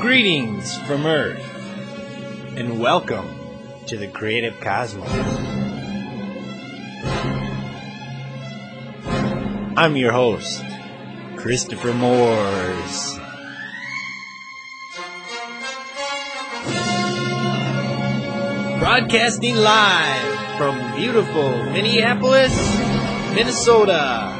Greetings from Earth, and welcome to the Creative Cosmos. I'm your host, Christopher Moores. Broadcasting live from beautiful Minneapolis, Minnesota.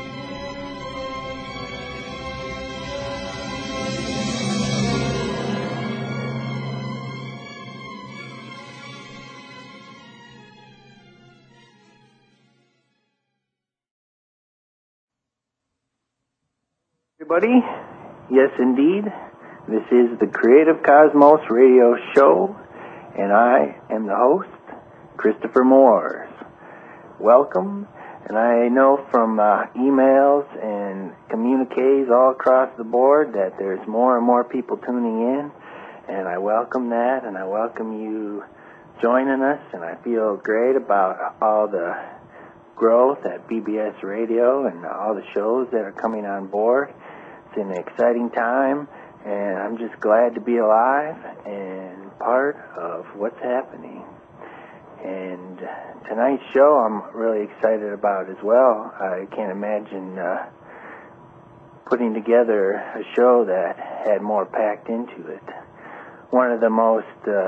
Everybody, yes indeed, this is the Creative Cosmos radio show, and I am the host, Christopher Moores. Welcome, and I know from emails and communiques all across the board that there's more and more people tuning in, and I welcome that, and I welcome you joining us, and I feel great about all the growth at BBS Radio and all the shows that are coming on board. It's an exciting time, and I'm just glad to be alive and part of what's happening. And tonight's show I'm really excited about as well. I can't imagine putting together a show that had more packed into it. One of the most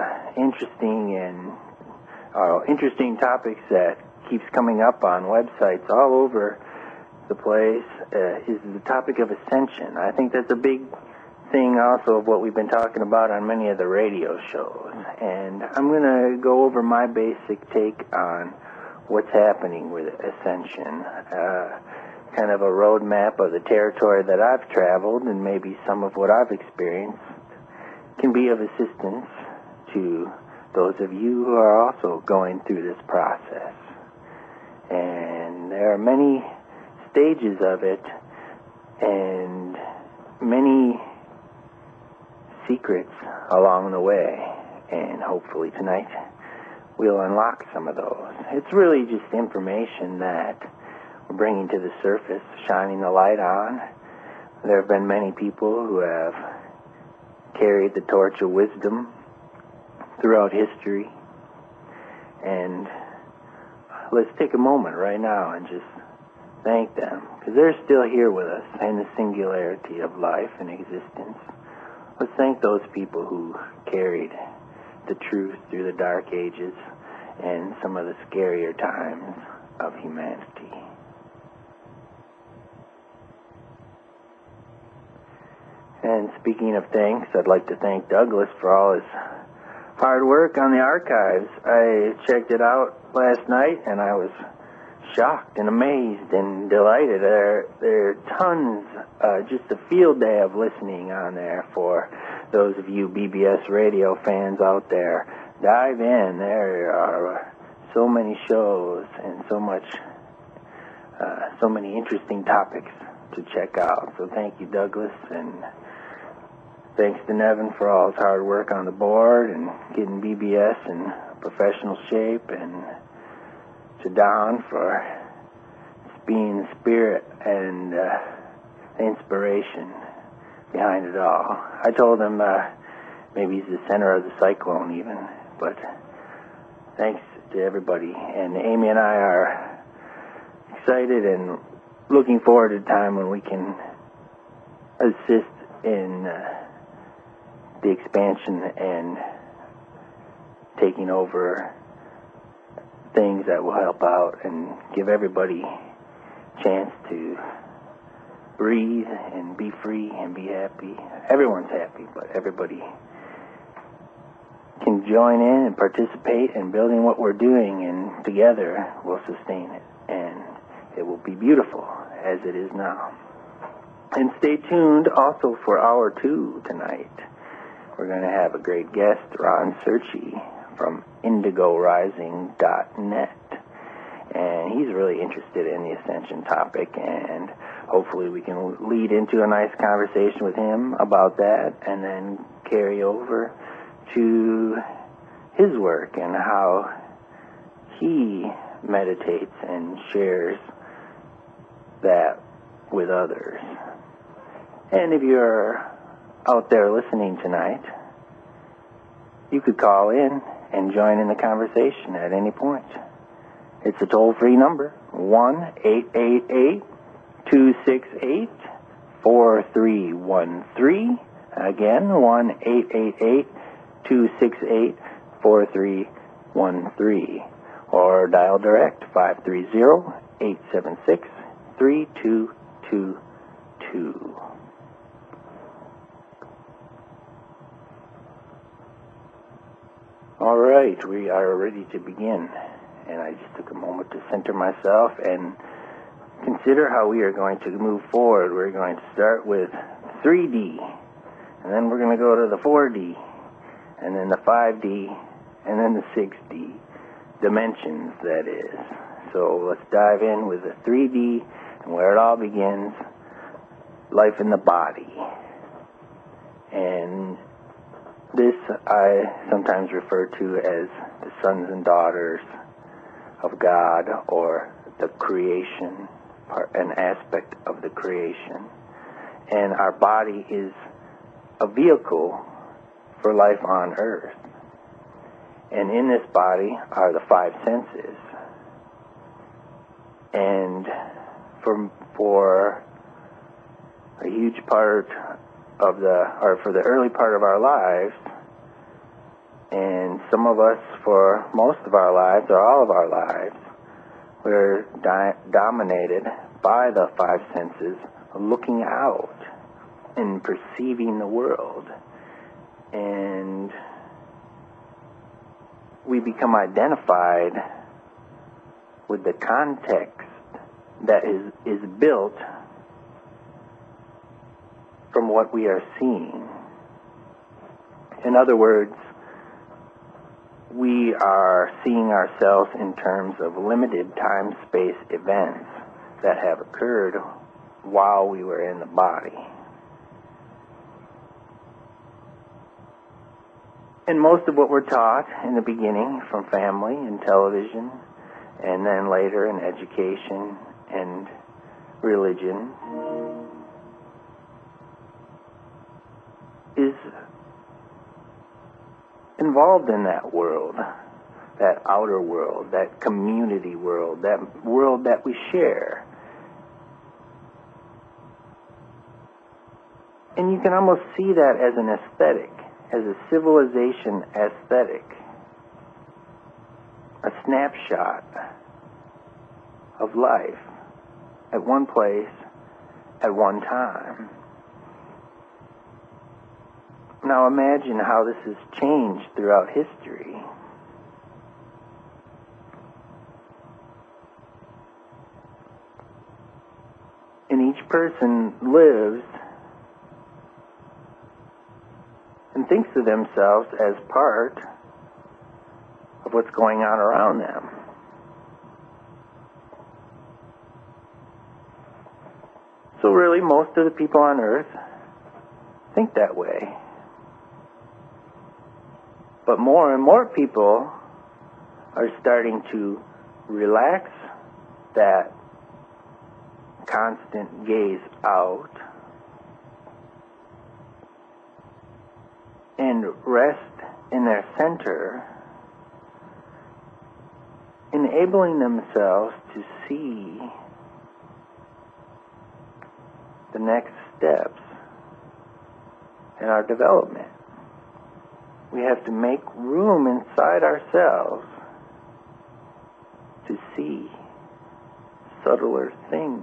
interesting topics that keeps coming up on websites all over the place is the topic of ascension. I think that's a big thing also of what we've been talking about on many of the radio shows. And I'm going to go over my basic take on what's happening with ascension. Kind of a roadmap of the territory that I've traveled, and maybe some of what I've experienced can be of assistance to those of you who are also going through this process. And there are many stages of it and many secrets along the way, and hopefully tonight we'll unlock some of those. It's really just information that we're bringing to the surface, shining the light on. There have been many people who have carried the torch of wisdom throughout history, and let's take a moment right now and just thank them, because they're still here with us in the singularity of life and existence. Let's thank those people who carried the truth through the dark ages and some of the scarier times of humanity. And speaking of thanks, I'd like to thank Douglas for all his hard work on the archives. I checked it out last night, and I was shocked and amazed and delighted. There are tons, just a field day of listening on there for those of you BBS radio fans out there. Dive in. There are so many shows and so many interesting topics to check out. So thank you, Douglas, and thanks to Nevin for all his hard work on the board and getting BBS in professional shape, and to Don for being the spirit and the inspiration behind it all. I told him maybe he's the center of the cyclone even, but thanks to everybody. And Amy and I are excited and looking forward to a time when we can assist in the expansion and taking over things that will help out and give everybody a chance to breathe and be free and be happy. Everyone's happy, but everybody can join in and participate in building what we're doing, and together we'll sustain it, and it will be beautiful as it is now. And stay tuned also for hour 2 tonight. We're going to have a great guest, Ron Searchy from indigorising.net, and he's really interested in the ascension topic, and hopefully we can lead into a nice conversation with him about that, and then carry over to his work and how he meditates and shares that with others. And if you're out there listening tonight, you could call in and join in the conversation at any point. It's a toll-free number, 1-888-268-4313. Again, 1-888-268-4313. Or dial direct, 530-876-3222. All right, we are ready to begin. And I just took a moment to center myself and consider how we are going to move forward. We're going to start with 3D, and then we're going to go to the 4D, and then the 5D, and then the 6D dimensions, that is. So let's dive in with the 3D and where it all begins, life in the body. And this I sometimes refer to as the sons and daughters of God, or the creation, an aspect of the creation. And our body is a vehicle for life on earth. And in this body are the five senses. And for a huge part of for the early part of our lives, and some of us for most of our lives, or all of our lives, we're dominated by the five senses, looking out and perceiving the world. And we become identified with the context that is built from what we are seeing. In other words, we are seeing ourselves in terms of limited time-space events that have occurred while we were in the body. And most of what we're taught in the beginning from family and television, and then later in education and religion, is involved in that world, that outer world, that community world, that world that we share. And you can almost see that as an aesthetic, as a civilization aesthetic, a snapshot of life at one place, at one time. Now imagine how this has changed throughout history. And each person lives and thinks of themselves as part of what's going on around them. So really, most of the people on Earth think that way. But more and more people are starting to relax that constant gaze out and rest in their center, enabling themselves to see the next steps in our development. We have to make room inside ourselves to see subtler things.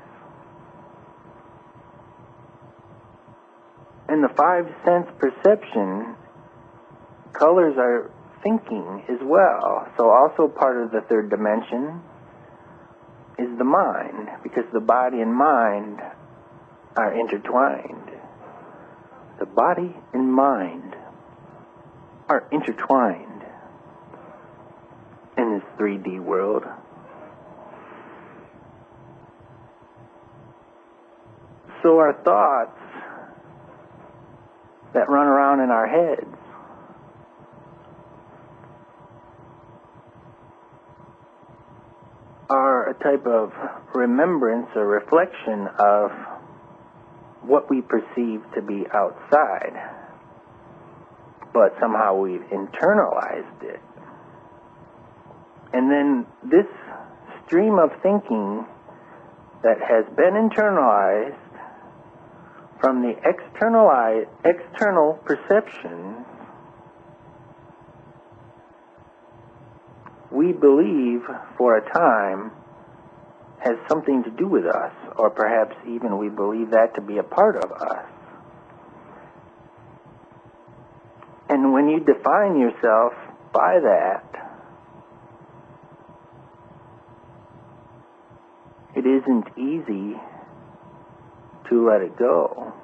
And the five sense perception colors our thinking as well. So also part of the third dimension is the mind, because the body and mind are intertwined. The body and mind are intertwined in this 3D world. So our thoughts that run around in our heads are a type of remembrance or reflection of what we perceive to be outside, but somehow we've internalized it. And then this stream of thinking that has been internalized from the external perception, we believe for a time has something to do with us, or perhaps even we believe that to be a part of us. And when you define yourself by that, it isn't easy to let it go.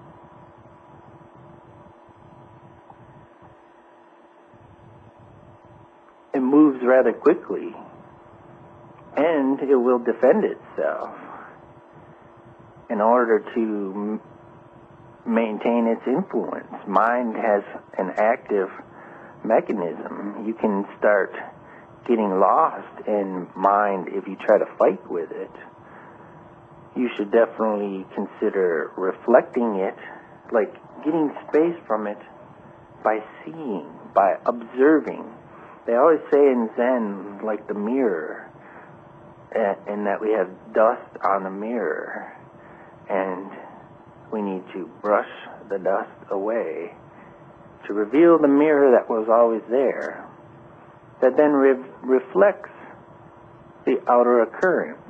It moves rather quickly, and it will defend itself in order to maintain its influence. Mind has an active mechanism. You can start getting lost in mind if you try to fight with it. You should definitely consider reflecting it, like getting space from it by seeing, by observing. They always say in Zen, like the mirror, and that we have dust on the mirror, and we need to brush the dust away to reveal the mirror that was always there, that then reflects the outer occurrence.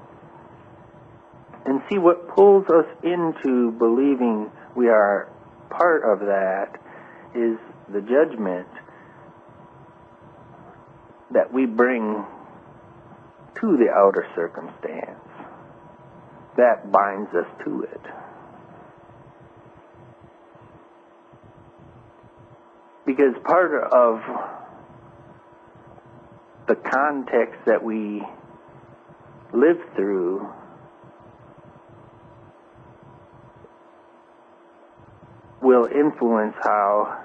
And see, what pulls us into believing we are part of that is the judgment that we bring to the outer circumstance. That binds us to it. Because part of the context that we live through will influence how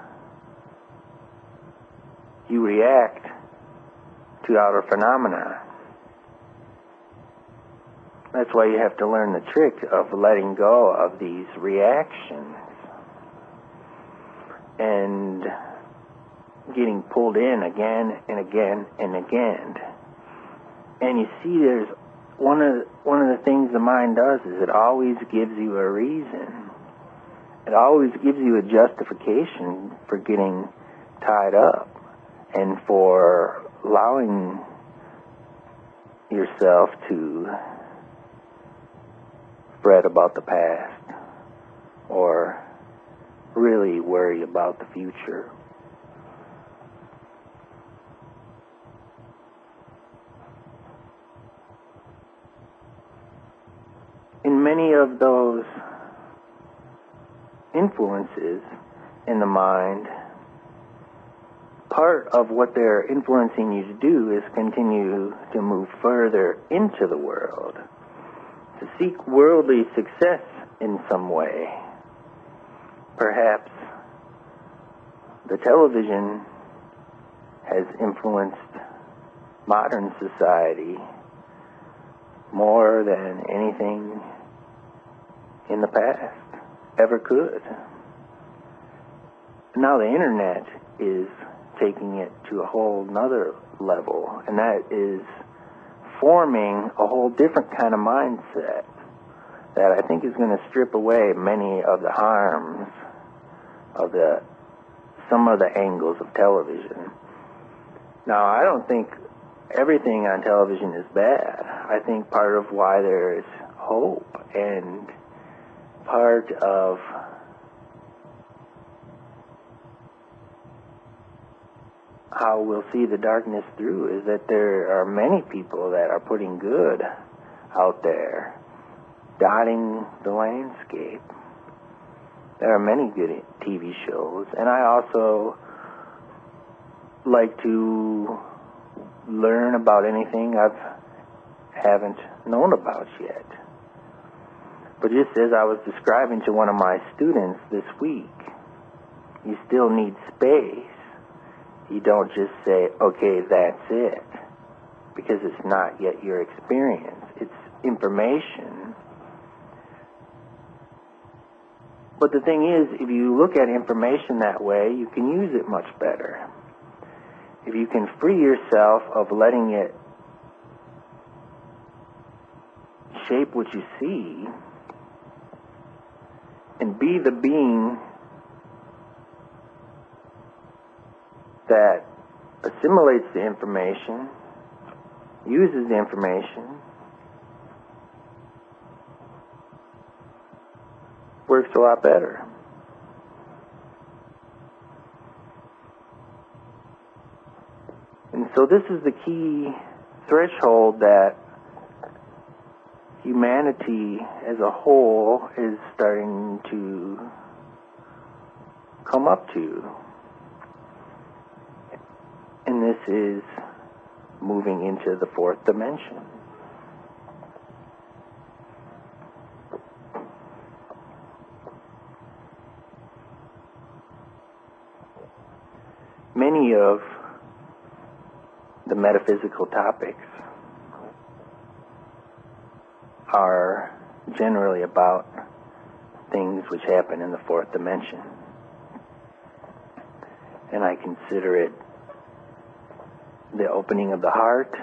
you react to outer phenomena. That's why you have to learn the trick of letting go of these reactions and getting pulled in again and again and again. And you see, there's one of the things the mind does is it always gives you a reason. It always gives you a justification for getting tied up and for allowing yourself to fret about the past or really worry about the future. In many of those influences in the mind, part of what they're influencing you to do is continue to move further into the world, to seek worldly success in some way. Perhaps the television has influenced modern society more than anything in the past ever could. Now the internet is taking it to a whole nother level, and that is forming a whole different kind of mindset that I think is going to strip away many of the harms of some of the angles of television. Now, I don't think everything on television is bad. I think part of why there is hope and part of how we'll see the darkness through is that there are many people that are putting good out there, dotting the landscape. There are many good TV shows, and I also like to learn about anything I haven't known about yet. But just as I was describing to one of my students this week, you still need space. You don't just say, okay, that's it, because it's not yet your experience. It's information But the thing is, if you look at information that way, you can use it much better. If you can free yourself of letting it shape what you see and be the being that assimilates the information, uses the information, works a lot better. And so this is the key threshold that humanity as a whole is starting to come up to. And this is moving into the fourth dimension. Many of the metaphysical topics are generally about things which happen in the fourth dimension. And I consider it the opening of the heart,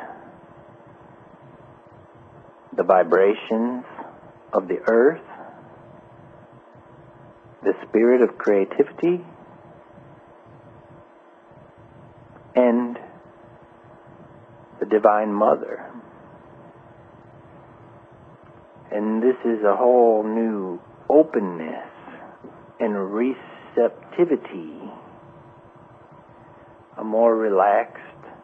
the vibrations of the earth, the spirit of creativity, and the Divine Mother. And this is a whole new openness and receptivity, a more relaxed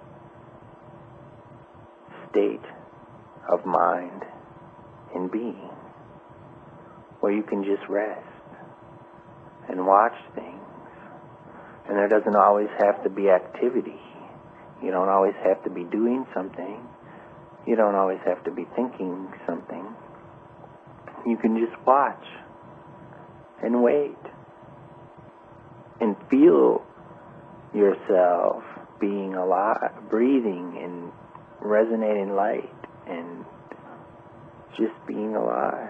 state of mind and being, where you can just rest and watch things. And there doesn't always have to be activity. You don't always have to be doing something. You don't always have to be thinking something. You can just watch and wait and feel yourself being alive, breathing and resonating light and just being alive.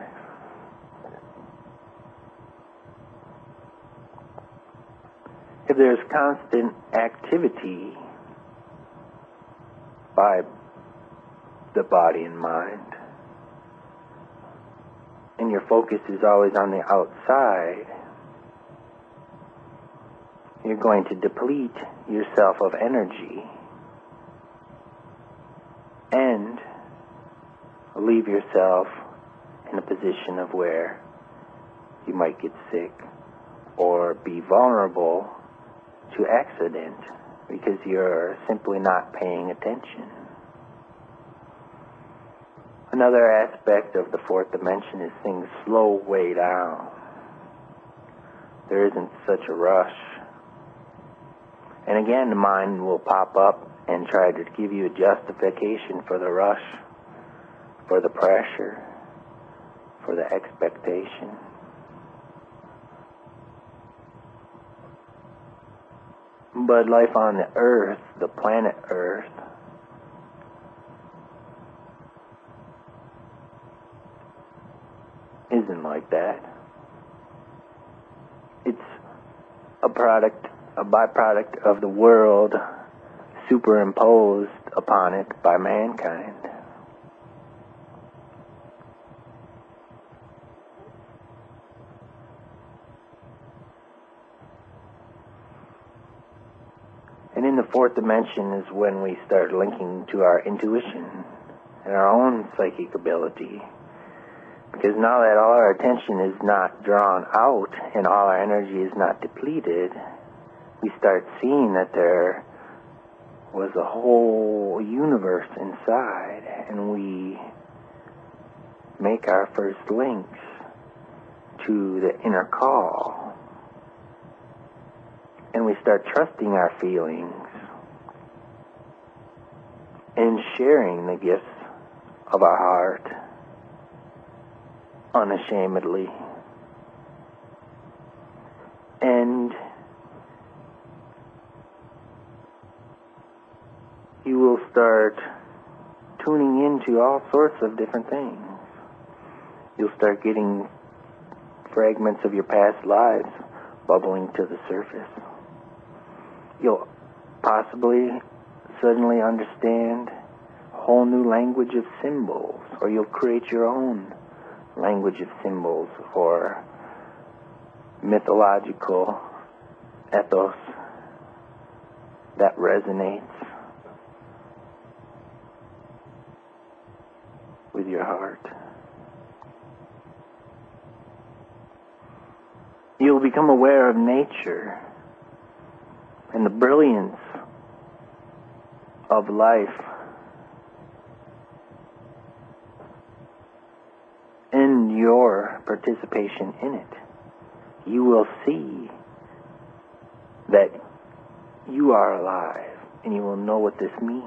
If there's constant activity by the body and mind, and your focus is always on the outside, you're going to deplete yourself of energy and leave yourself in a position of where you might get sick or be vulnerable to accident because you're simply not paying attention. Another aspect of the fourth dimension is things slow way down. There isn't such a rush. And again, the mind will pop up and try to give you a justification for the rush, for the pressure, for the expectation. But life on the earth, the planet Earth, isn't like that. It's a byproduct of the world superimposed upon it by mankind. And in the fourth dimension is when we start linking to our intuition and our own psychic ability. Because now that all our attention is not drawn out and all our energy is not depleted, we start seeing that there was a whole universe inside, and we make our first links to the inner call. And we start trusting our feelings and sharing the gifts of our heart unashamedly. And you will start tuning into all sorts of different things. You'll start getting fragments of your past lives bubbling to the surface. You'll possibly suddenly understand a whole new language of symbols, or you'll create your own language of symbols or mythological ethos that resonates with your heart. You'll become aware of nature and the brilliance of life and your participation in it. You will see that you are alive, and you will know what this means.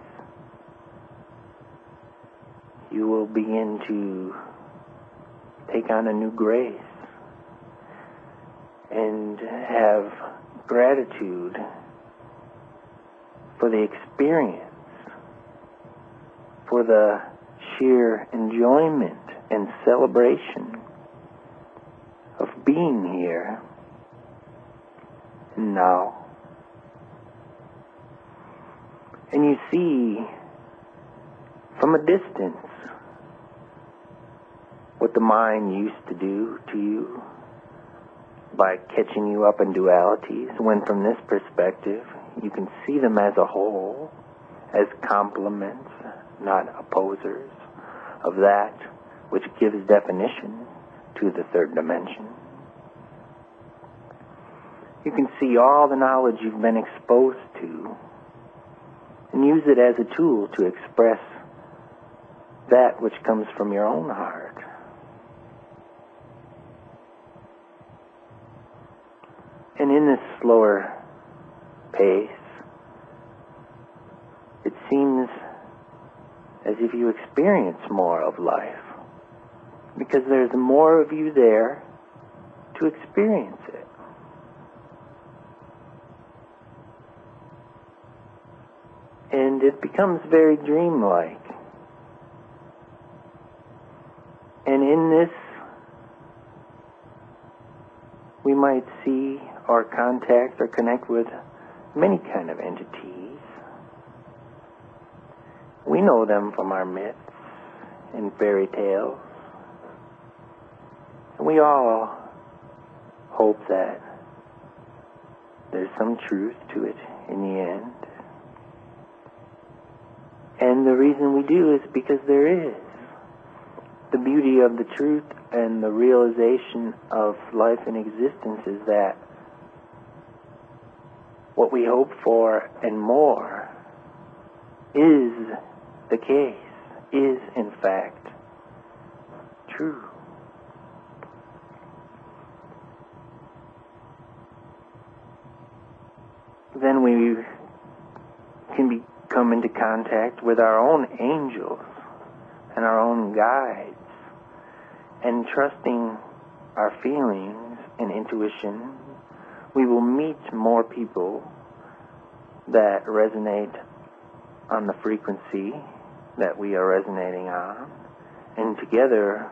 You will begin to take on a new grace and have gratitude for the experience, for the sheer enjoyment and celebration of being here now. And you see from a distance what the mind used to do to you by catching you up in dualities, when from this perspective you can see them as a whole, as complements, not opposers of that which gives definition to the third dimension. You can see all the knowledge you've been exposed to and use it as a tool to express that which comes from your own heart. And in this slower pace, it seems as if you experience more of life, because there's more of you there to experience it. And it becomes very dreamlike. And in this, we might see or contact or connect with many kind of entities. We know them from our myths and fairy tales. And we all hope that there's some truth to it in the end. And the reason we do is because there is. The beauty of the truth and the realization of life and existence is that what we hope for and more is the case, is in fact true. Then we can come into contact with our own angels and our own guides, and trusting our feelings and intuition, we will meet more people that resonate on the frequency that we are resonating on, and together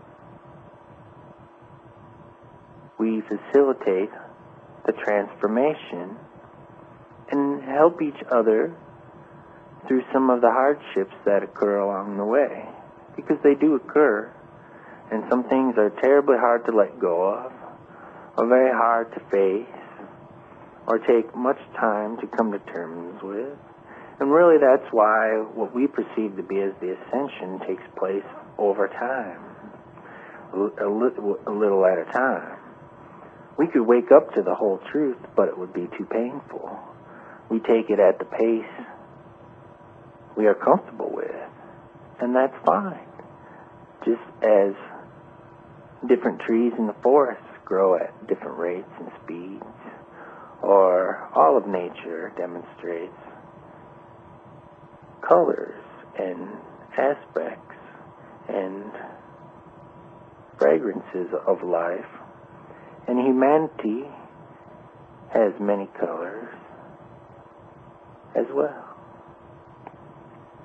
we facilitate the transformation and help each other through some of the hardships that occur along the way, because they do occur, and some things are terribly hard to let go of, or very hard to face, or take much time to come to terms with. And really that's why what we perceive to be as the ascension takes place over time, a little at a time. We could wake up to the whole truth, but it would be too painful. We take it at the pace we are comfortable with, and that's fine. Just as different trees in the forest grow at different rates and speeds, or all of nature demonstrates colors and aspects and fragrances of life, and humanity has many colors as well.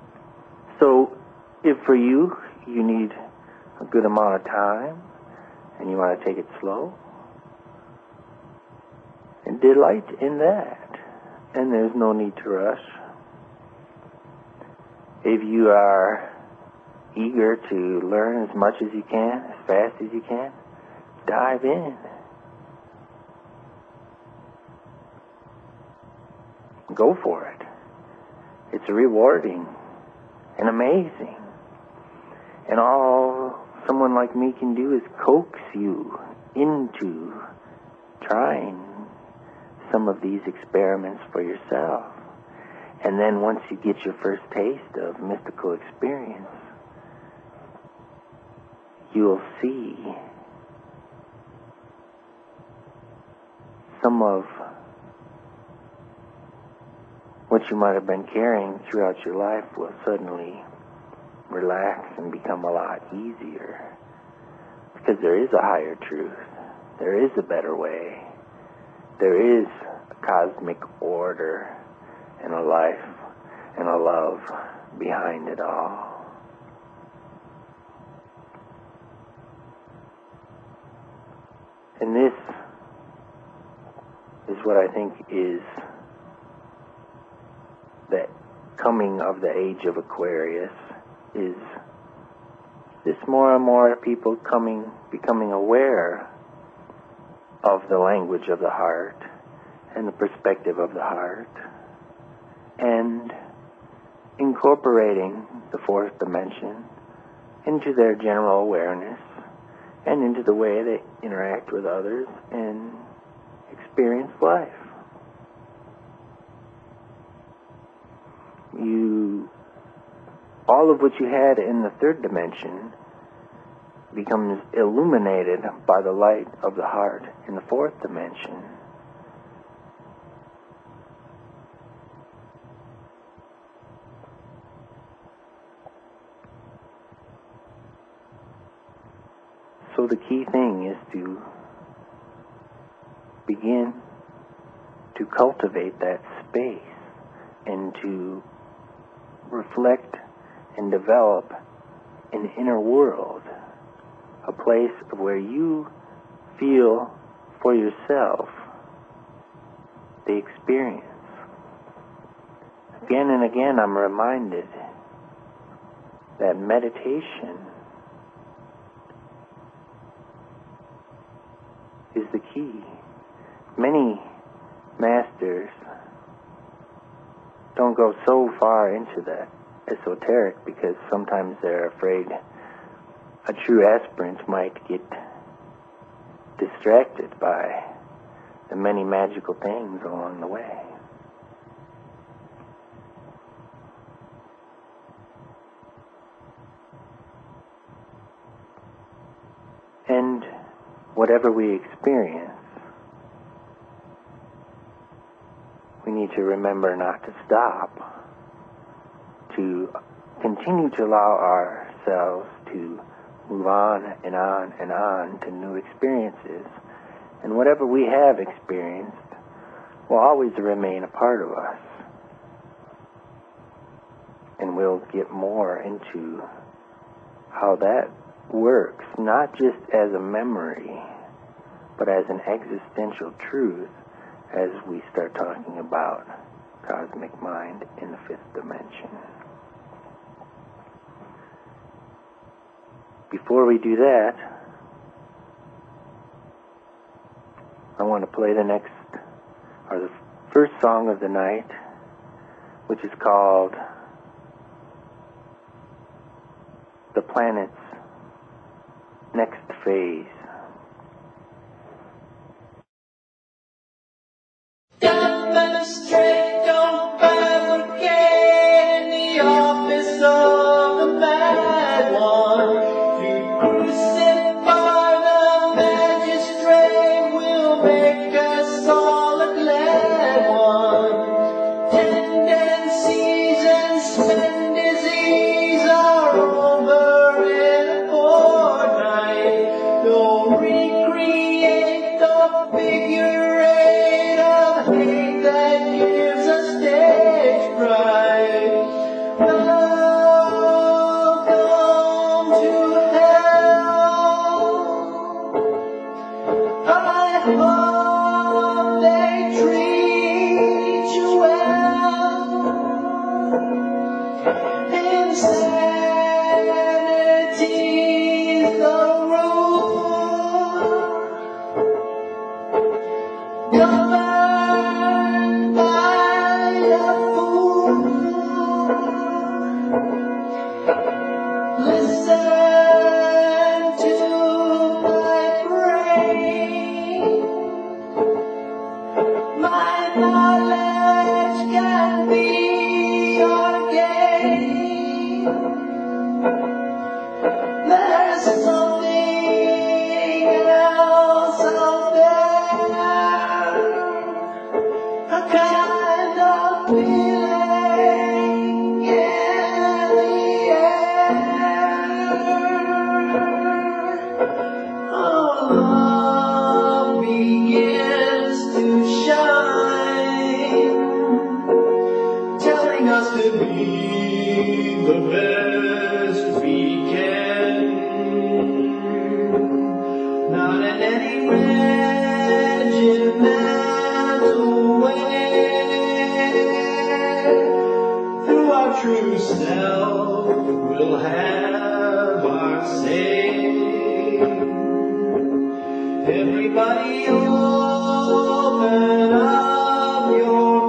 So if for you need a good amount of time and you want to take it slow. And delight in that. And there's no need to rush. If you are eager to learn as much as you can, as fast as you can, dive in. Go for it. It's rewarding and amazing. And all someone like me can do is coax you into trying some of these experiments for yourself. And then once you get your first taste of mystical experience, you'll see some of what you might have been carrying throughout your life will suddenly relax and become a lot easier. Because there is a higher truth. There is a better way. There is a cosmic order and a life and a love behind it all. And this is what I think is the coming of the age of Aquarius, is this more and more people becoming aware of the language of the heart and the perspective of the heart, and incorporating the fourth dimension into their general awareness and into the way they interact with others and experience life. All of what you had in the third dimension becomes illuminated by the light of the heart in the fourth dimension. So the key thing is to begin to cultivate that space and to reflect and develop an inner world, a place where you feel for yourself the experience. Again and again I'm reminded that meditation is the key. Many masters don't go so far into that esoteric because sometimes they're afraid a true aspirant might get distracted by the many magical things along the way. And whatever we experience, we need to remember not to stop, to continue to allow ourselves to move on and on and on to new experiences. And whatever we have experienced will always remain a part of us. And we'll get more into how that works, not just as a memory, but as an existential truth as we start talking about cosmic mind in the fifth dimension. Before we do that, I want to play the first song of the night, which is called The Planet's Next Phase. Demonstrate, don't fabricate in the office of the mad one. To crucify the magistrate will make us all a glad one. Tendencies and spend disease are over in a fortnight. Don't recreate the figure eight of hate that gives us stage fright. Welcome to hell. ourselves will have our say. Everybody open up your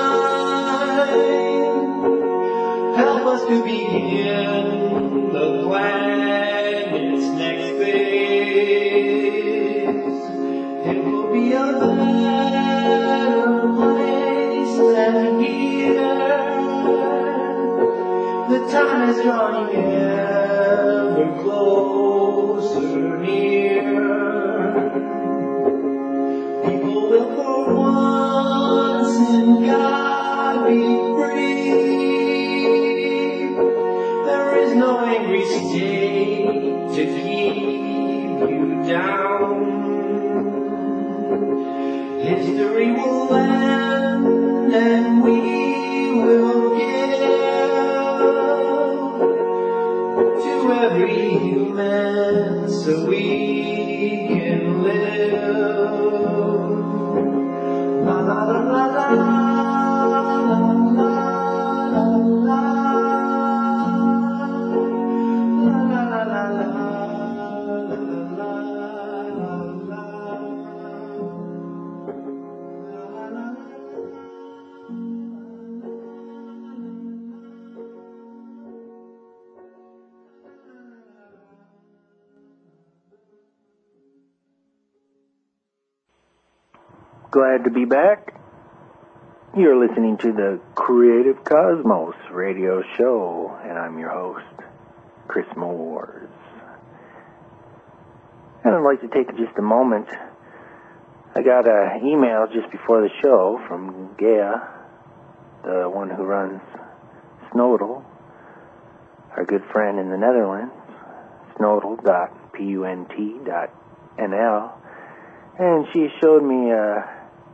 mind. Help us to begin the planet's next phase. It will be a better place than here. The time is drawing ever closer near. People will for once in God be free. There is no angry state to keep you down. History will end and we will give to every human so we can live. La la la la la la la la la la la. Glad to be back. You're listening to the Creative Cosmos radio show, and I'm your host, Chris Moores. And I'd like to take just a moment. I got an email just before the show from Gaia, the one who runs Snowdle, our good friend in the Netherlands, snowdle.punt.nl, and she showed me a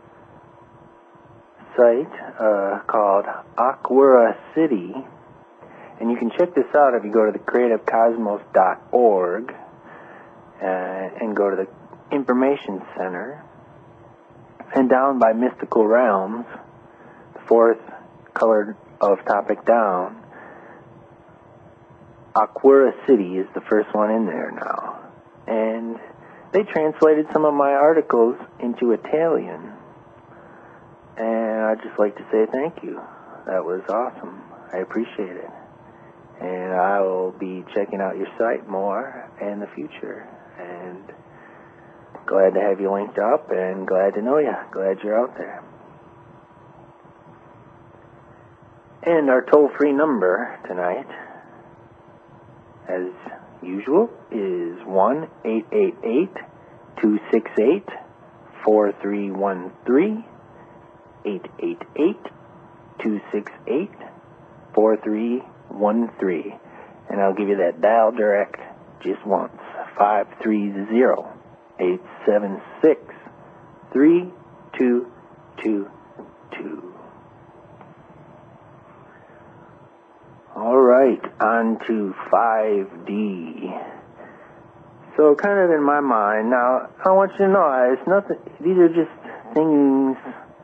site called Aquara City, and you can check this out if you go to the creativecosmos.org and go to the information center, and down by Mystical Realms, the fourth color of topic down, Aquara City is the first one in there now, and they translated some of my articles into Italian. And I'd just like to say thank you. That was awesome. I appreciate it. And I will be checking out your site more in the future. And glad to have you linked up and glad to know you. Glad you're out there. And our toll-free number tonight, as usual, is 1-888-268-4313. 888-268-4313. And I'll give you that dial direct just once. 530-876-3222. All right, on to 5D. So kind of in my mind, now I want you to know, it's nothing, these are just things.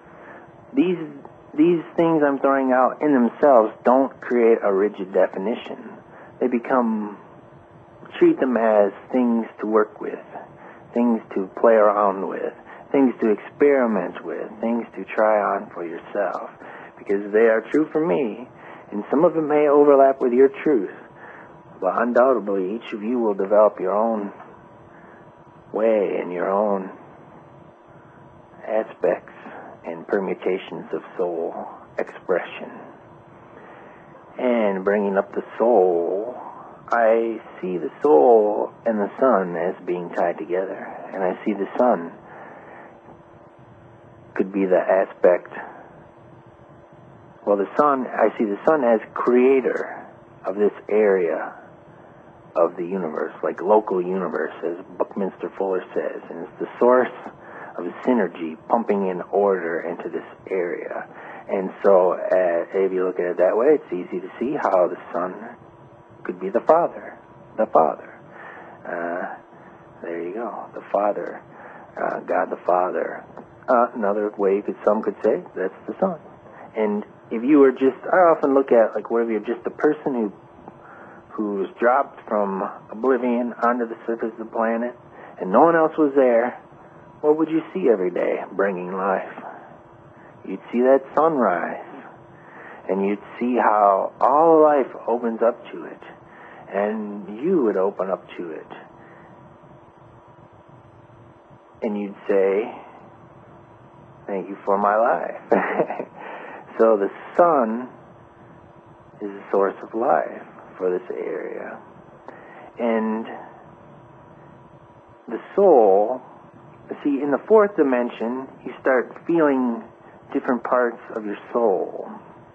These things I'm throwing out in themselves don't create a rigid definition. They treat them as things to work with, things to play around with, things to experiment with, things to try on for yourself, because they are true for me, and some of them may overlap with your truth, but undoubtedly each of you will develop your own way and your own aspects and permutations of soul expression. And bringing up the soul, I see the soul and the sun as being tied together. And I see the sun could be the aspect, I see the sun as creator of this area of the universe, like local universe, as Buckminster Fuller says, and it's the source of synergy pumping in order into this area. And so if you look at it that way, it's easy to see how the sun could be the father. There you go, the father, God the Father. Another way some could say that's the sun. And if you were just, I often look at, like, what if you're just a person who's dropped from oblivion onto the surface of the planet, and no one else was there, what would you see every day bringing life? You'd see that sunrise, and you'd see how all life opens up to it, and you would open up to it. And you'd say, thank you for my life. So the sun is the source of life for this area. And the soul, see, in the fourth dimension, you start feeling different parts of your soul.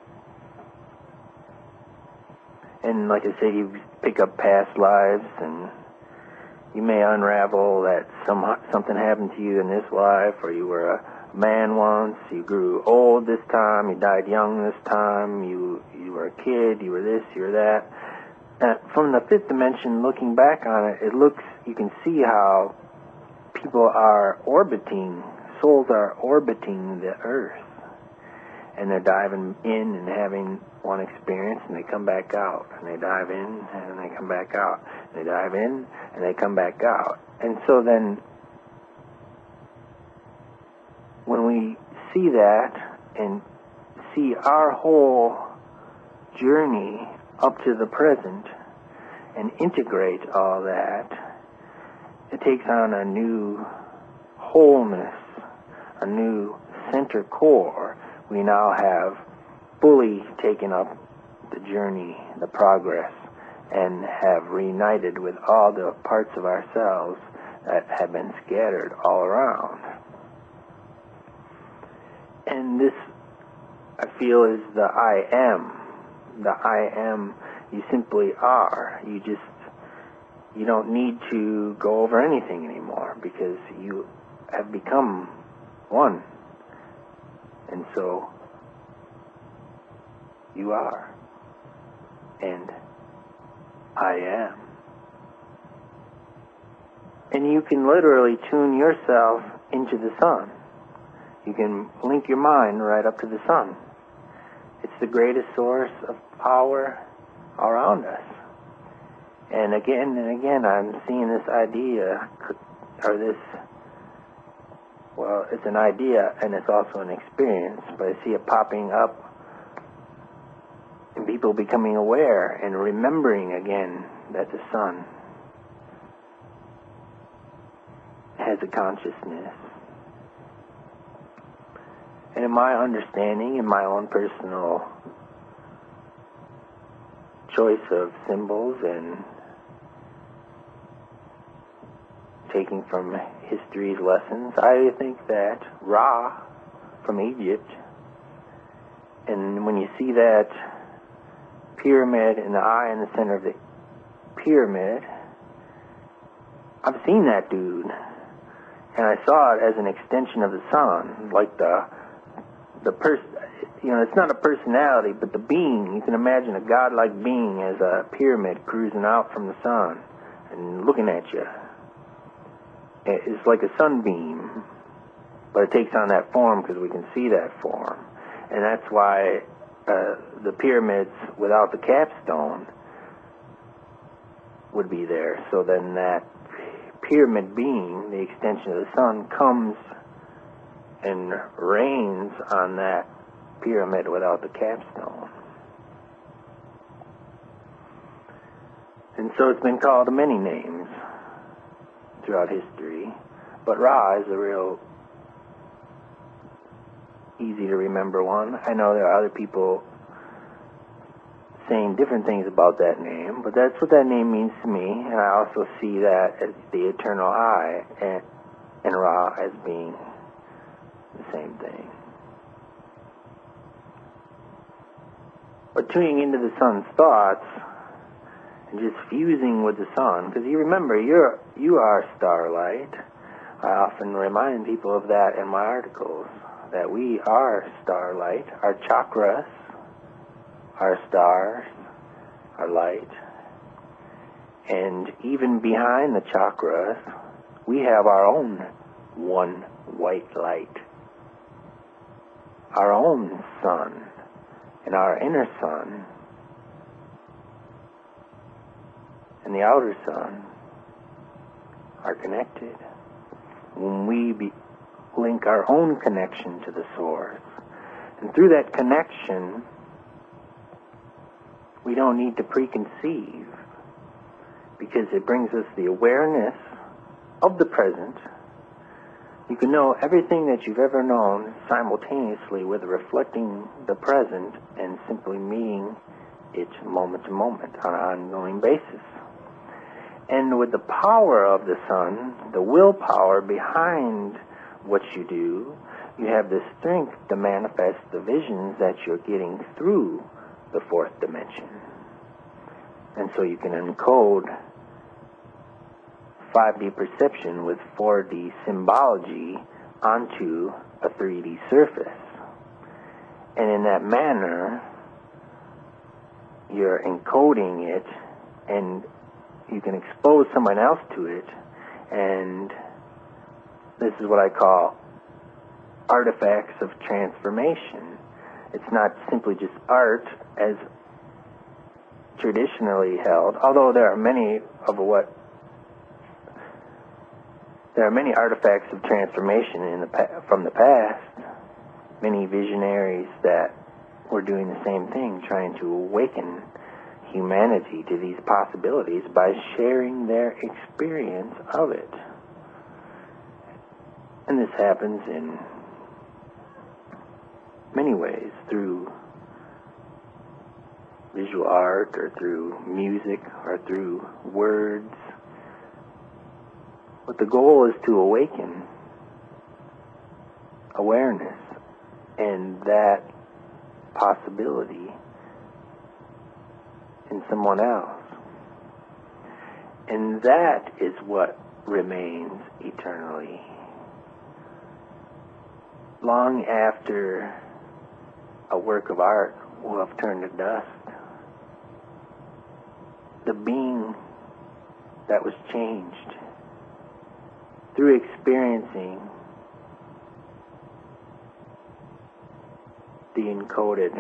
And like I said, you pick up past lives, and you may unravel that something happened to you in this life, or you were a man once, you grew old this time, you died young this time, you were a kid, you were this, you were that. And from the fifth dimension, looking back on it, you can see how people are orbiting, souls are orbiting the earth. And they're diving in and having one experience, and they come back out. And they dive in, and they come back out. And they dive in, and they come back out. And so then, when we see that, and see our whole journey up to the present, and integrate all that, it takes on a new wholeness, a new center core. We now have fully taken up the journey, the progress, and have reunited with all the parts of ourselves that have been scattered all around. And this, I feel, is the I am. The I am, you simply are. You don't need to go over anything anymore, because you have become one. And so, you are. And I am. And you can literally tune yourself into the sun. You can link your mind right up to the sun. It's the greatest source of power around us. And again, I'm seeing this idea, or this, well, it's an idea and it's also an experience, but I see it popping up and people becoming aware and remembering again that the sun has a consciousness. And in my understanding, in my own personal choice of symbols and taking from history's lessons, I think that Ra from Egypt, and when you see that pyramid and the eye in the center of the pyramid, I've seen that dude, and I saw it as an extension of the sun, like the person, it's not a personality, but the being. You can imagine a godlike being as a pyramid cruising out from the sun and looking at you. It's like a sunbeam, but it takes on that form because we can see that form. And that's why the pyramids without the capstone would be there. So then that pyramid being, the extension of the sun, comes and reigns on that pyramid without the capstone. And so it's been called many names throughout history, but Ra is a real easy to remember one. I know there are other people saying different things about that name, but that's what that name means to me, and I also see that as the eternal I, and Ra as being the same thing. But tuning into the sun's thoughts and just fusing with the sun, because you remember, you are starlight. I often remind people of that in my articles, that we are starlight. Our chakras, our stars, our light. And even behind the chakras, we have our own one white light. Our own sun. and our inner sun and the outer sun are connected. When we link our own connection to the source, and through that connection, we don't need to preconceive, because it brings us the awareness of the present. You can know everything that you've ever known simultaneously with reflecting the present and simply meeting it moment to moment on an ongoing basis. And with the power of the sun, the willpower behind what you do, you have the strength to manifest the visions that you're getting through the fourth dimension. And so you can encode 5D perception with 4D symbology onto a 3D surface. And in that manner, you're encoding it, and you can expose someone else to it, and this is what I call artifacts of transformation. It's not simply just art as traditionally held, although there are many artifacts of transformation from the past, many visionaries that were doing the same thing, trying to awaken humanity to these possibilities by sharing their experience of it. And this happens in many ways, through visual art, or through music, or through words. But the goal is to awaken awareness and that possibility in someone else. And that is what remains eternally. Long after a work of art will have turned to dust, the being that was changed through experiencing the encoded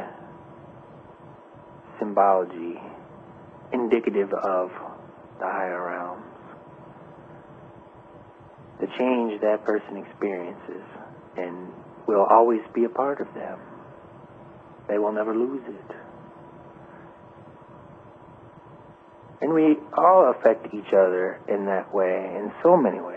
symbology indicative of the higher realms. The change that person experiences and will always be a part of them. They will never lose it. And we all affect each other in that way, in so many ways.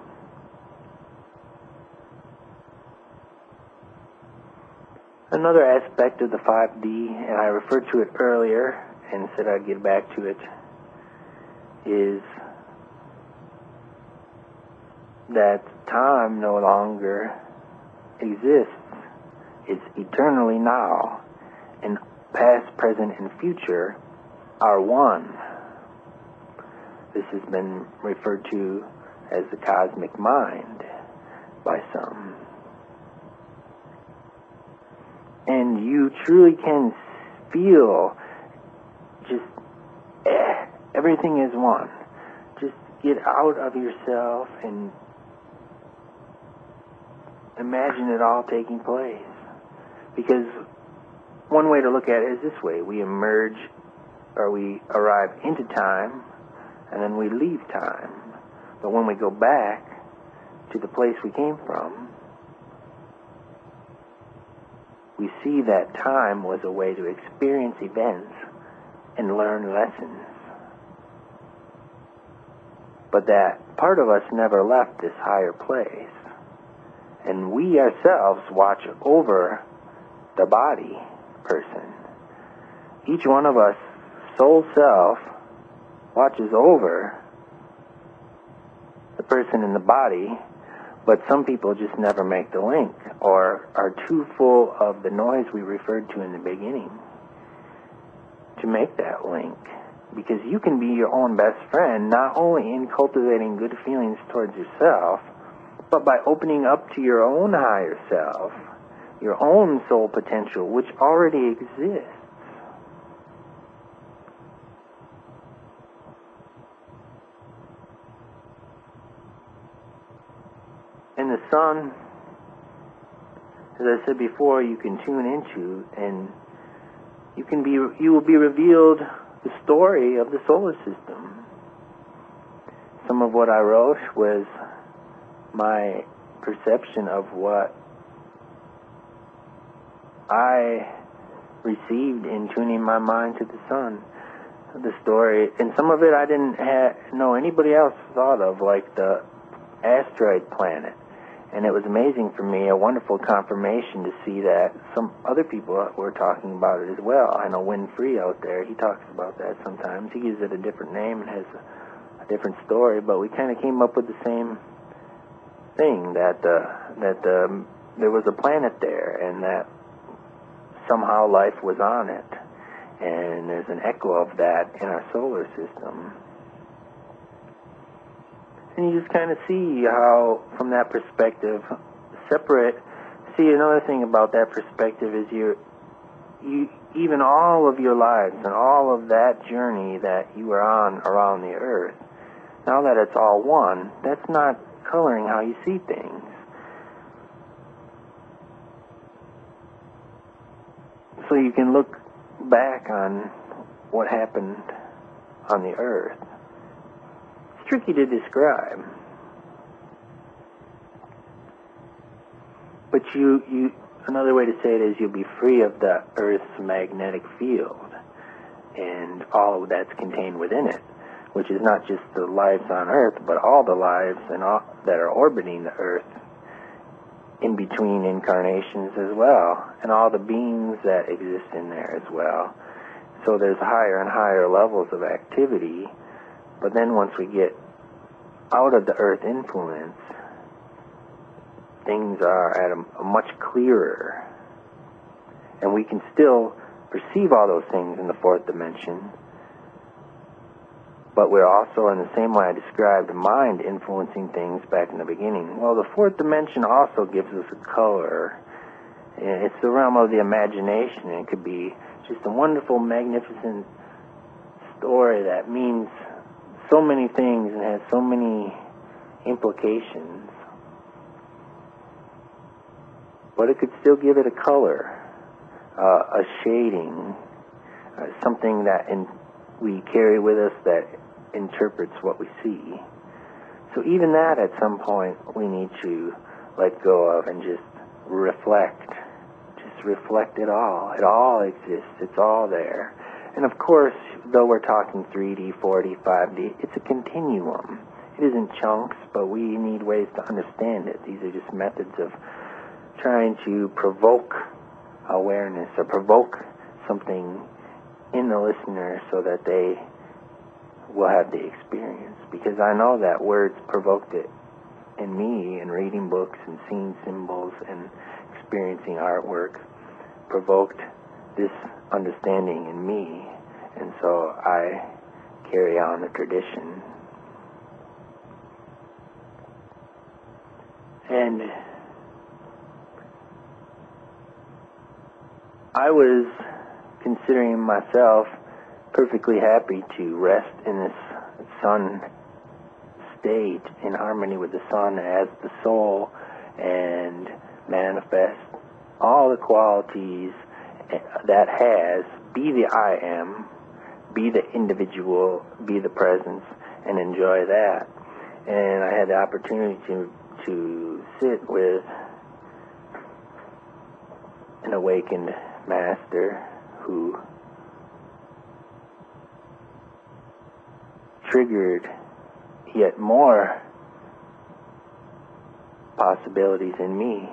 Another aspect of the 5D, and I referred to it earlier and said I'd get back to it, is that time no longer exists. It's eternally now, and past, present, and future are one. This has been referred to as the cosmic mind by some. And you truly can feel just everything is one. Just get out of yourself and imagine it all taking place. Because one way to look at it is this way. We emerge, or we arrive into time, and then we leave time. But when we go back to the place we came from, we see that time was a way to experience events and learn lessons. But that part of us never left this higher place. And we ourselves watch over the body person. Each one of us, soul self, watches over the person in the body, but some people just never make the link, or are too full of the noise we referred to in the beginning to make that link. Because you can be your own best friend, not only in cultivating good feelings towards yourself, but by opening up to your own higher self, your own soul potential, which already exists. And the sun, as I said before, you can tune into, and you will be revealed the story of the solar system. Some of what I wrote was my perception of what I received in tuning my mind to the sun. The story, and some of it I didn't know anybody else thought of, like the asteroid planet. And it was amazing for me, a wonderful confirmation to see that some other people were talking about it as well. I know Win Free out there, he talks about that sometimes. He gives it a different name and has a different story, but we kind of came up with the same thing, that there was a planet there, and that somehow life was on it. And there's an echo of that in our solar system. And you just kind of see how, from that perspective, see, another thing about that perspective is you even all of your lives and all of that journey that you were on around the earth, now that it's all one, that's not coloring how you see things. So you can look back on what happened on the earth. It's tricky to describe. But another way to say it is you'll be free of the earth's magnetic field and all of that's contained within it, which is not just the lives on earth, but all the lives and all that are orbiting the earth in between incarnations as well, and all the beings that exist in there as well. So there's higher and higher levels of activity, but then once we get out of the earth influence, things are at a much clearer, and we can still perceive all those things in the fourth dimension, but we're also, in the same way I described, mind influencing things back in the beginning. Well, the fourth dimension also gives us a color. It's the realm of the imagination. It could be just a wonderful, magnificent story that means so many things and has so many implications. But it could still give it a color, a shading, something that we carry with us that interprets what we see. So even that, at some point, we need to let go of and just reflect. Just reflect it all. It all exists. It's all there. And of course, though we're talking 3D, 4D, 5D, it's a continuum. It isn't chunks, but we need ways to understand it. These are just methods of trying to provoke awareness or provoke something in the listener so that they will have the experience. Because I know that words provoked it in me, and reading books and seeing symbols and experiencing artwork provoked this understanding in me, and so I carry on the tradition. And I was considering myself perfectly happy to rest in this sun state, in harmony with the sun as the soul, and manifest all the qualities that has, be the I am, be the individual, be the presence, and enjoy that. And I had the opportunity to sit with an awakened master who triggered yet more possibilities in me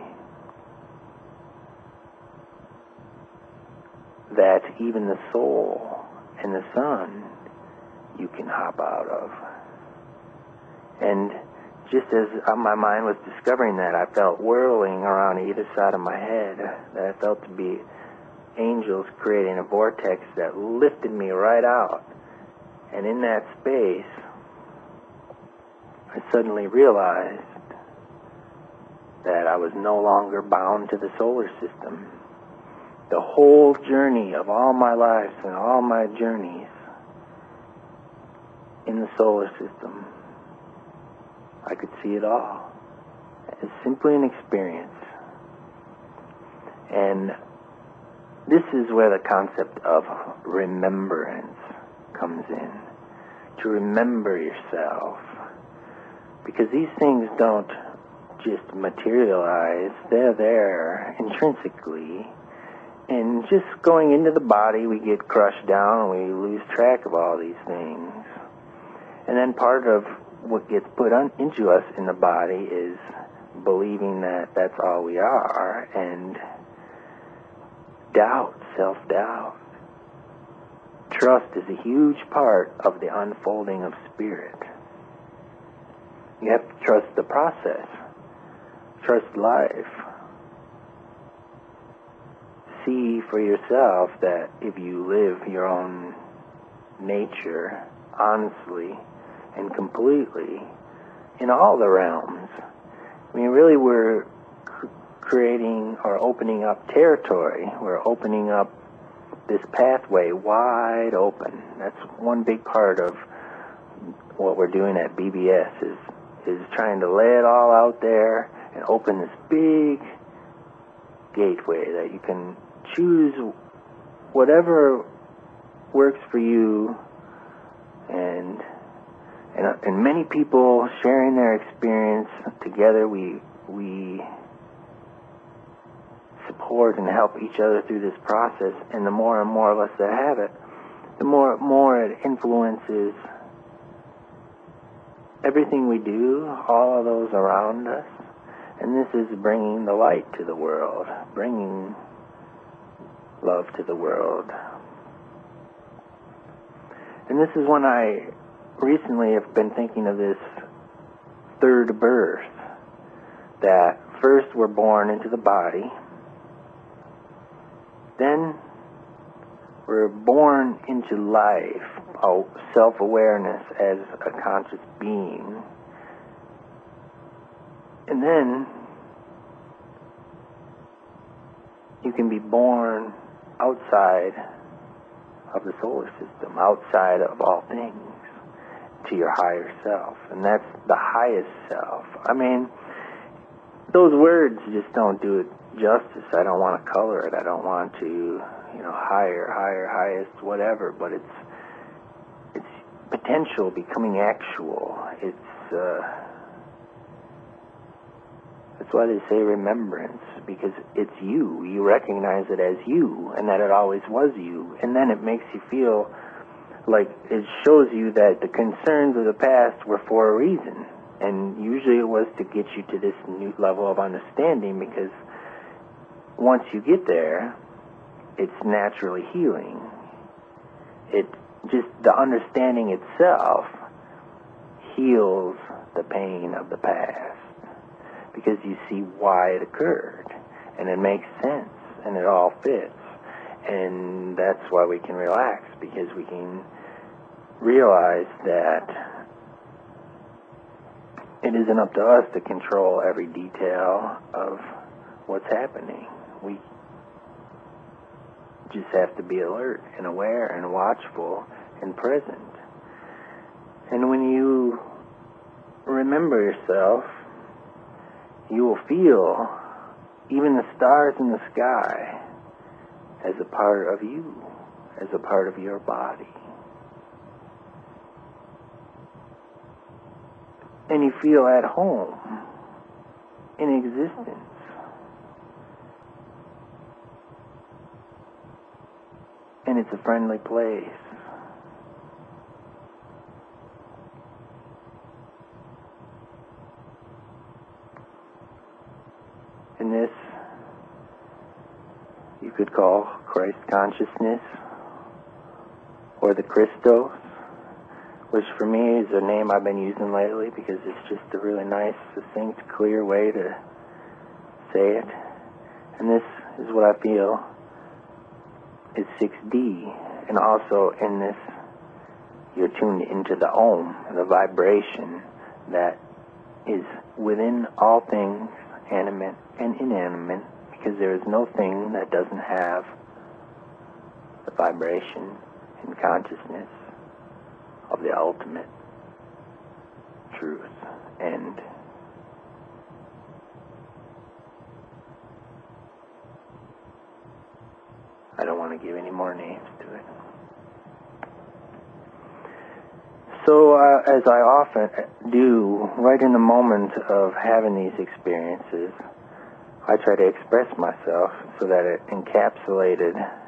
that even the soul and the sun you can hop out of. And just as my mind was discovering that, I felt whirling around either side of my head, that I felt to be angels creating a vortex that lifted me right out. And in that space, I suddenly realized that I was no longer bound to the solar system. The whole journey of all my lives and all my journeys in the solar system, I could see it all. It's simply an experience. And this is where the concept of remembrance comes in. To remember yourself. Because these things don't just materialize, they're there intrinsically. And just going into the body, we get crushed down and we lose track of all these things. And then part of what gets put into us in the body is believing that that's all we are, and doubt, self-doubt. Trust is a huge part of the unfolding of spirit. You have to trust the process. Trust life. See for yourself that if you live your own nature honestly and completely in all the realms, I mean, really we're creating or opening up territory. We're opening up this pathway wide open. That's one big part of what we're doing at BBS is trying to lay it all out there and open this big gateway that you can choose whatever works for you, and many people sharing their experience together. We support and help each other through this process, and the more and more of us that have it, the more it influences everything we do, all of those around us. And this is bringing the light to the world, bringing love to the world. And this is when I recently have been thinking of this third birth, that first we're born into the body, then we're born into life, self-awareness as a conscious being. And then you can be born outside of the solar system, outside of all things, to your higher self. And that's the highest self. I mean, those words just don't do it justice. I don't want to color it. I don't want to, higher, highest, whatever. But it's potential becoming actual. That's why they say remembrance, because it's you. You recognize it as you, and that it always was you. And then it makes you feel like it shows you that the concerns of the past were for a reason. And usually it was to get you to this new level of understanding, because once you get there, it's naturally healing. Just the understanding itself heals the pain of the past, because you see why it occurred, and it makes sense, and it all fits. And that's why we can relax, because we can realize that it isn't up to us to control every detail of what's happening. We just have to be alert and aware and watchful and present. And when you remember yourself, you will feel even the stars in the sky as a part of you, as a part of your body. And you feel at home in existence. And it's a friendly place. And this you could call Christ consciousness, or the Christos, which for me is a name I've been using lately because it's just a really nice, succinct, clear way to say it. And this is what I feel is 6D. And also in this, you're tuned into the Om, the vibration that is within all things, animate and inanimate, because there is no thing that doesn't have the vibration and consciousness of the ultimate truth. And want to give any more names to it. So, as I often do, right in the moment of having these experiences, I try to express myself so that it encapsulates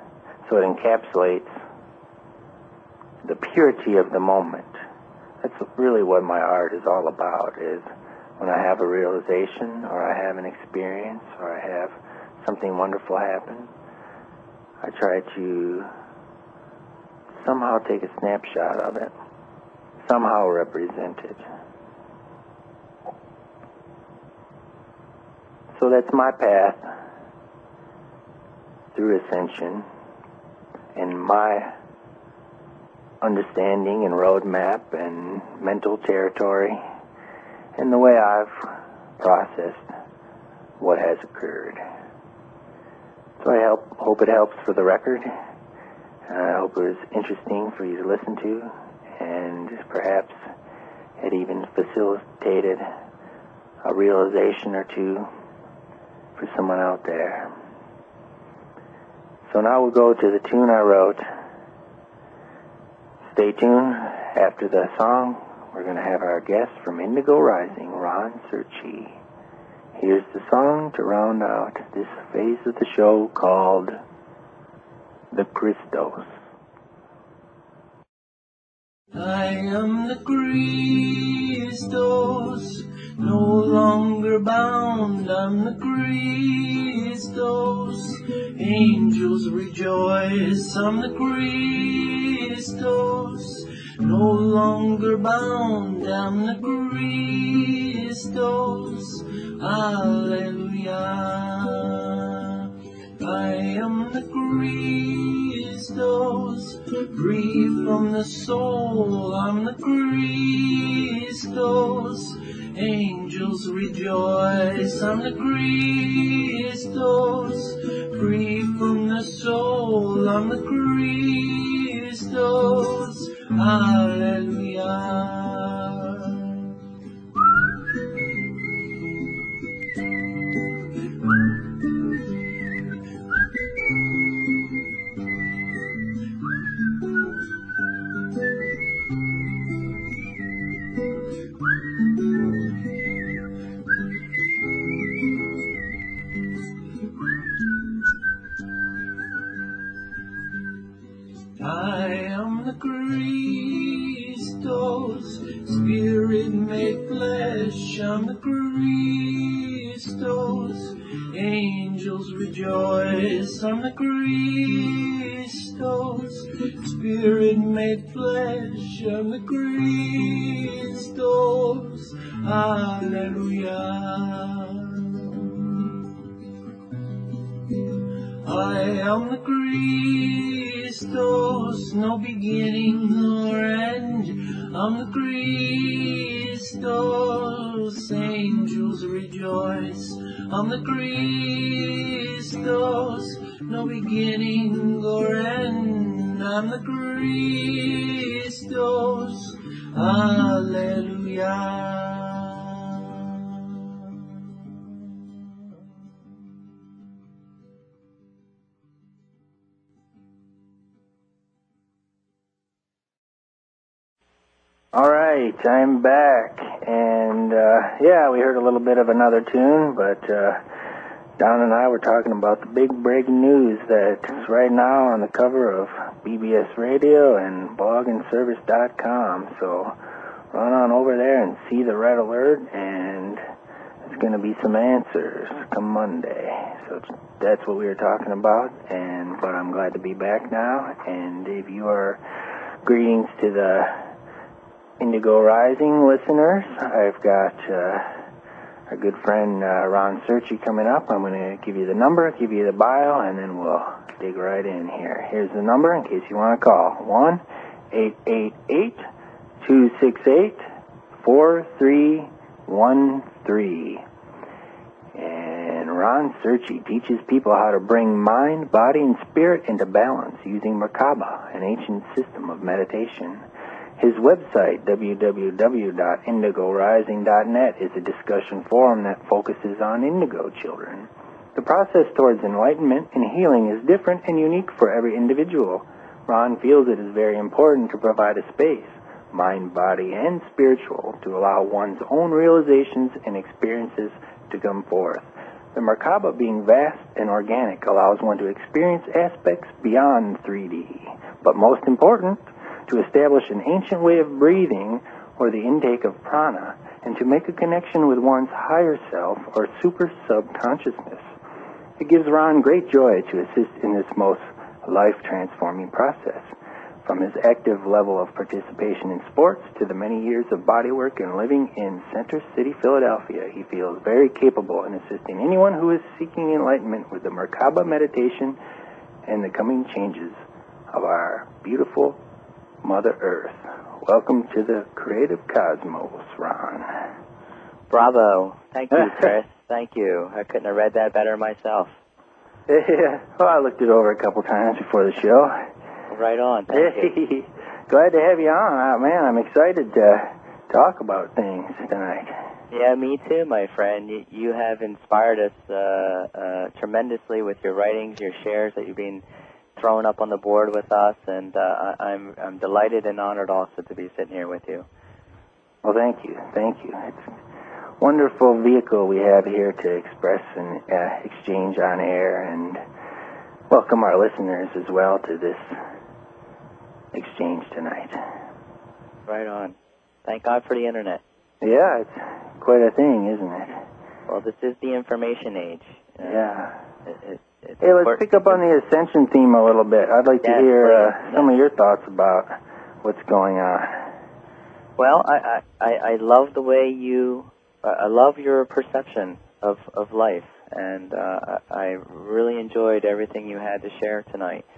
the purity of the moment. That's really what my art is all about, is when I have a realization, or I have an experience, or I have something wonderful happen, I try to somehow take a snapshot of it, somehow represent it. So that's my path through ascension, and my understanding and roadmap and mental territory, and the way I've processed what has occurred. So I hope it helps for the record, and I hope it was interesting for you to listen to, and perhaps it even facilitated a realization or two for someone out there. So now we'll go to the tune I wrote. Stay tuned. After the song, we're going to have our guest from Indigo Rising, Ron Searchy. Here's the song to round out this phase of the show called The Christos. I am the Christos, no longer bound. I'm the Christos. Angels rejoice. I'm the Christos, no longer bound. I'm the Christos. Hallelujah. I am the Christos, free from the soul. I'm the Christos. Angels rejoice. I'm the Christos, free from the soul. I'm the Christos. Hallelujah. I am the Christos, Spirit made flesh. I'm the Christos. Angels rejoice. I'm the Christos, Spirit made flesh. I'm the Christos. Hallelujah. I am the Christos, no beginning nor end. I'm the Christos, angels rejoice. I'm the Christos, no beginning or end. I'm the Christos, hallelujah. All right, I'm back, and we heard a little bit of another tune, but Don and I were talking about the big breaking news that's right now on the cover of BBS Radio and blogandservice.com. So run on over there and see the red alert, and there's going to be some answers come Monday. So that's what we were talking about, but I'm glad to be back now, and if you are greetings to the Indigo Rising listeners, I've got our good friend Ron Searchy coming up. I'm going to give you the number, give you the bio, and then we'll dig right in here. Here's the number in case you want to call. 1-888-268-4313. And Ron Searchy teaches people how to bring mind, body, and spirit into balance using Merkaba, an ancient system of meditation. His website, www.indigorising.net, is a discussion forum that focuses on indigo children. The process towards enlightenment and healing is different and unique for every individual. Ron feels it is very important to provide a space, mind, body, and spiritual, to allow one's own realizations and experiences to come forth. The Merkaba, being vast and organic, allows one to experience aspects beyond 3D, but most important, to establish an ancient way of breathing or the intake of prana, and to make a connection with one's higher self or super subconsciousness. It gives Ron great joy to assist in this most life-transforming process. From his active level of participation in sports to the many years of bodywork and living in Center City, Philadelphia, he feels very capable in assisting anyone who is seeking enlightenment with the Merkaba meditation and the coming changes of our beautiful Mother Earth. Welcome to the Creative Cosmos, Ron. Bravo. Thank you, Chris. Thank you. I couldn't have read that better myself. Yeah, well, I looked it over a couple times before the show. Right on. Thank you. Glad to have you on. Man, I'm excited to talk about things tonight. Yeah, me too, my friend. You have inspired us tremendously with your writings, your shares that you've been throwing up on the board with us, and I'm delighted and honored also to be sitting here with you. Well, thank you. Thank you. It's a wonderful vehicle we have here to express and exchange on air and welcome our listeners as well to this exchange tonight. Right on. Thank God for the internet. Yeah, it's quite a thing, isn't it? Well, this is the information age. Yeah. Hey, let's pick up on the Ascension theme a little bit. I'd like to hear some of your thoughts about what's going on. Well, I love the way I love your perception of life, and I really enjoyed everything you had to share tonight.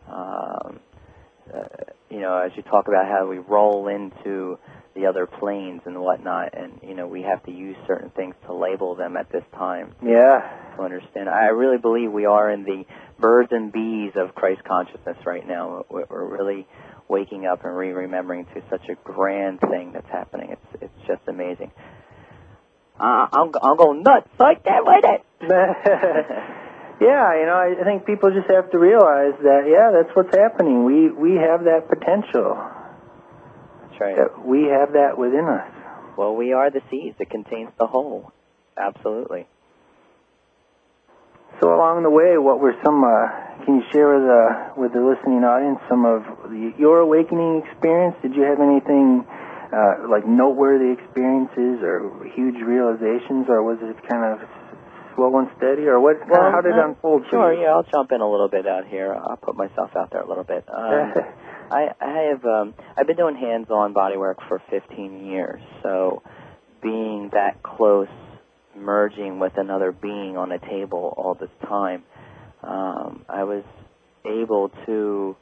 As you talk about how we roll into the other planes and whatnot, and, we have to use certain things to label them at this time. Yeah. To understand. I really believe we are in the birds and bees of Christ consciousness right now. We're really waking up and remembering to such a grand thing that's happening. It's just amazing. I'm going nuts. I can't wait it. Yeah, I think people just have to realize that, that's what's happening. We have that potential. That's right. We have that within us. Well, we are the seeds. It contains the whole. Absolutely. So along the way, what were some, can you share with the listening audience some of your awakening experience? Did you have anything like noteworthy experiences or huge realizations, or was it kind of slow and steady, or what? How did it unfold for Sure, you? yeah, I'll jump in a little bit out here. I'll put myself out there a little bit. I've been doing hands-on bodywork for 15 years, so being that close, merging with another being on a table all this time, I was able to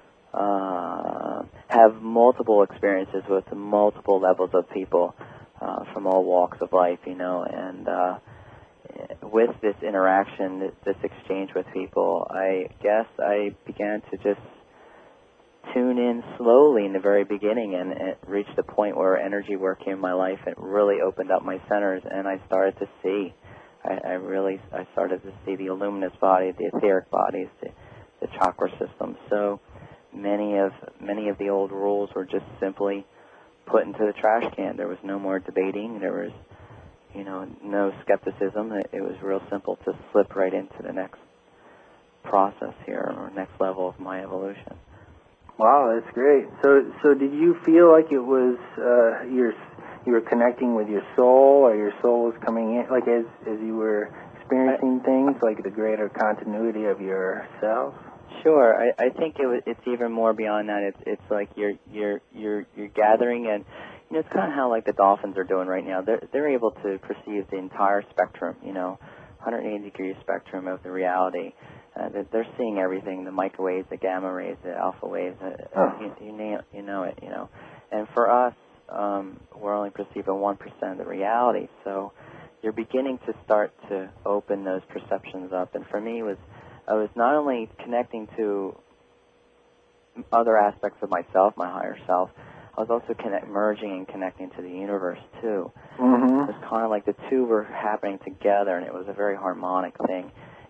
have multiple experiences with multiple levels of people from all walks of life, and with this interaction, this exchange with people, I guess I began to just tune in slowly in the very beginning, and it reached the point where energy work came in my life. It really opened up my centers, and I started to see. I started to see the luminous body, the etheric bodies, the chakra system. So many of the old rules were just simply put into the trash can. There was no more debating. There was, no skepticism. It was real simple to slip right into the next process here, or next level of my evolution. Wow, that's great. So did you feel like it was you were connecting with your soul, or your soul was coming in, like as you were experiencing things, like the greater continuity of yourself? Sure, I think it's even more beyond that. It's like you're gathering, and it's kind of how like the dolphins are doing right now. They're able to perceive the entire spectrum, 180-degree spectrum of the reality. They're seeing everything: the microwaves, the gamma rays, the alpha waves. You know it. And for us, we're only perceiving 1% of the reality. So you're beginning to start to open those perceptions up. And for me, I was not only connecting to other aspects of myself, my higher self, I was also merging and connecting to the universe, too. Mm-hmm. It was kind of like the two were happening together, and it was a very harmonic thing.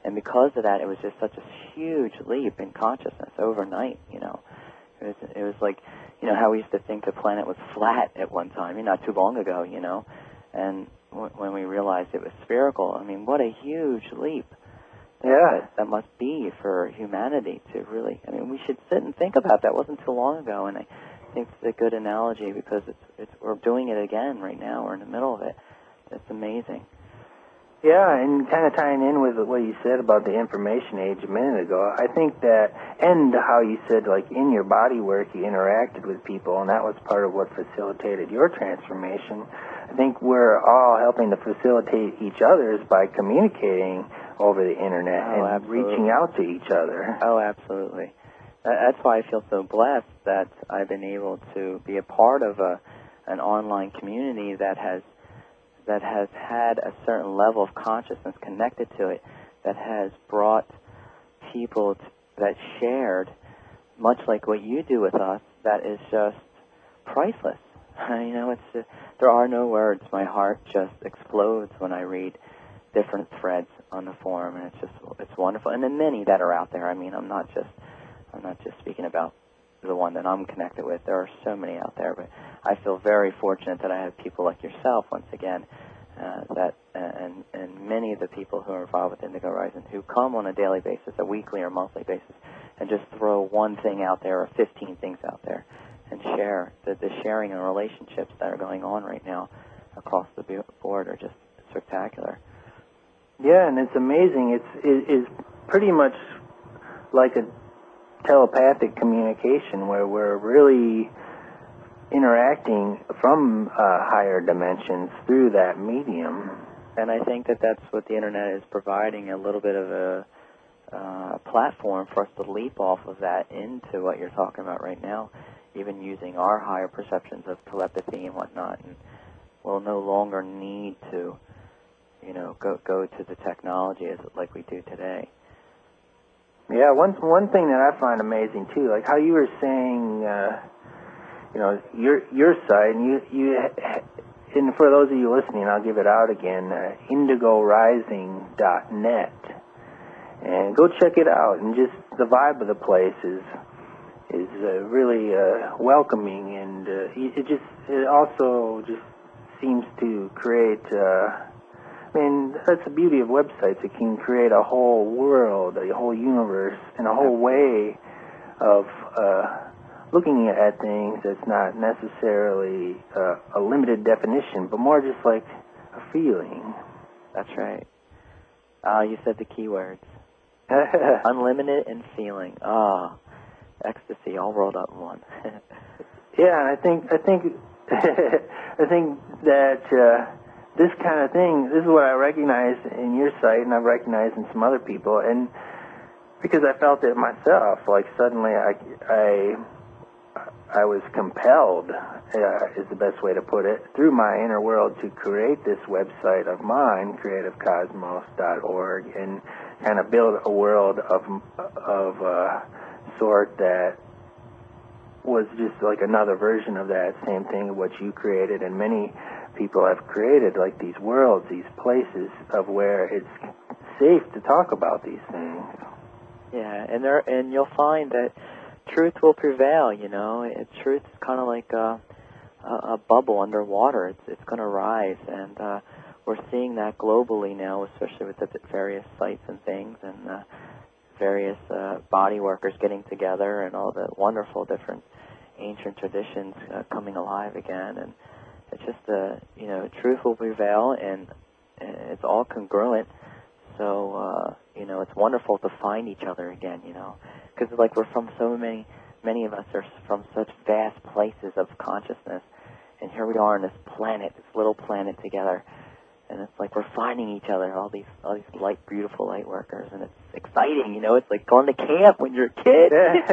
And because of that, it was just such a huge leap in consciousness overnight, you know. It was like, you know, how we used to think the planet was flat at one time, not too long ago, you know. And when we realized it was spherical, I mean, what a huge leap that must be for humanity to really, I mean, we should sit and think about that. It wasn't too long ago, and I think it's a good analogy because we're doing it again right now. We're in the middle of it. It's amazing. Yeah, and kind of tying in with what you said about the information age a minute ago, I think that, and how you said, like, in your body work, you interacted with people, and that was part of what facilitated your transformation. I think we're all helping to facilitate each other's by communicating over the internet and reaching out to each other. Oh, absolutely. That's why I feel so blessed that I've been able to be a part of an online community that has had a certain level of consciousness connected to it, that has brought people that shared, much like what you do with us, that is just priceless. You know, there are no words. My heart just explodes when I read different threads on the forum, and it's wonderful. And then many that are out there. I mean, I'm not just speaking about the one that I'm connected with. There are so many out there, but I feel very fortunate that I have people like yourself, once again, and many of the people who are involved with Indigo Rising, who come on a daily basis, a weekly or monthly basis, and just throw one thing out there or 15 things out there and share. The sharing and relationships that are going on right now across the board are just spectacular. Yeah, and it's amazing. It's pretty much like a telepathic communication where we're really interacting from higher dimensions through that medium. And I think that's what the internet is providing, a little bit of a platform for us to leap off of that into what you're talking about right now, even using our higher perceptions of telepathy and whatnot. And we'll no longer need to, go to the technology like we do today. Yeah, one thing that I find amazing too, like how you were saying, your site, and and for those of you listening, I'll give it out again, indigorising.net, and go check it out. And just the vibe of the place is really welcoming, and it also just seems to create. I mean, that's the beauty of websites. It can create a whole world, a whole universe, and a whole way of looking at things that's not necessarily a limited definition, but more just like a feeling. That's right. You said the key words. Unlimited and feeling. Ecstasy, all rolled up in one. Yeah, and I think that this kind of thing, this is what I recognize in your site, and I've recognized in some other people, and because I felt it myself, like suddenly I was compelled, is the best way to put it, through my inner world to create this website of mine, creativecosmos.org, and kind of build a world of sort that was just like another version of that same thing, what you created, and many people have created, like these worlds, these places of where it's safe to talk about these things. Yeah, and you'll find that truth will prevail. Truth is kind of like a bubble underwater. It's going to rise, and we're seeing that globally now, especially with the various sites and things, and various body workers getting together, and all the wonderful different ancient traditions coming alive again. And it's just truth will prevail, and it's all congruent. So it's wonderful to find each other again. Because like we're from so many of us are from such vast places of consciousness, and here we are on this planet, this little planet together, and it's like we're finding each other, all these beautiful light workers, and it's exciting. It's like going to camp when you're a kid.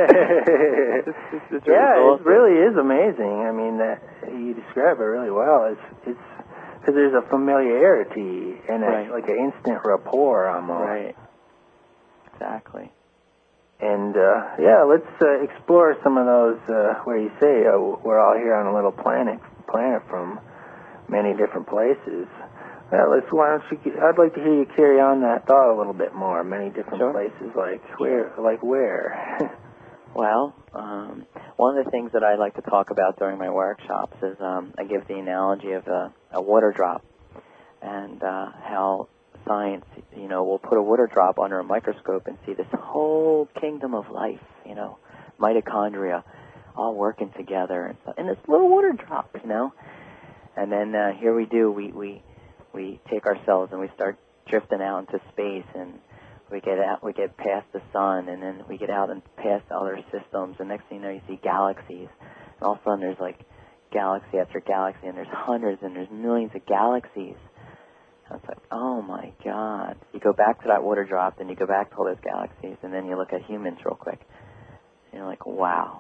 It's really awesome. It really is amazing. I mean, you describe it really well. It's because there's a familiarity and like an instant rapport almost. Right. Exactly. And let's explore some of those where you say we're all here on a little planet from many different places. Well, why don't you? I'd like to hear you carry on that thought a little bit more. Many different Sure. places, like where? Well, one of the things that I like to talk about during my workshops is I give the analogy of a water drop, and how science, will put a water drop under a microscope and see this whole kingdom of life, mitochondria, all working together, and this little water drop, And then here we do, we take ourselves and we start drifting out into space, and we get past the sun, and then we get out and past other systems, and next thing you know, you see galaxies, and all of a sudden there's like galaxy after galaxy, and there's hundreds and there's millions of galaxies. And it's like, oh my God. You go back to that water drop, then you go back to all those galaxies, and then you look at humans real quick, and you're like, wow.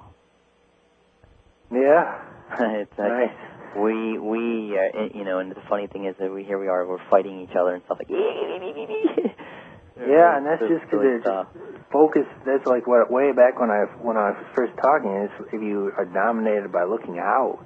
Yeah. It's like, nice. And the funny thing is that we're fighting each other and stuff like, yeah, and that's just because they're focused. That's like what way back when I was first talking is if you are dominated by looking out,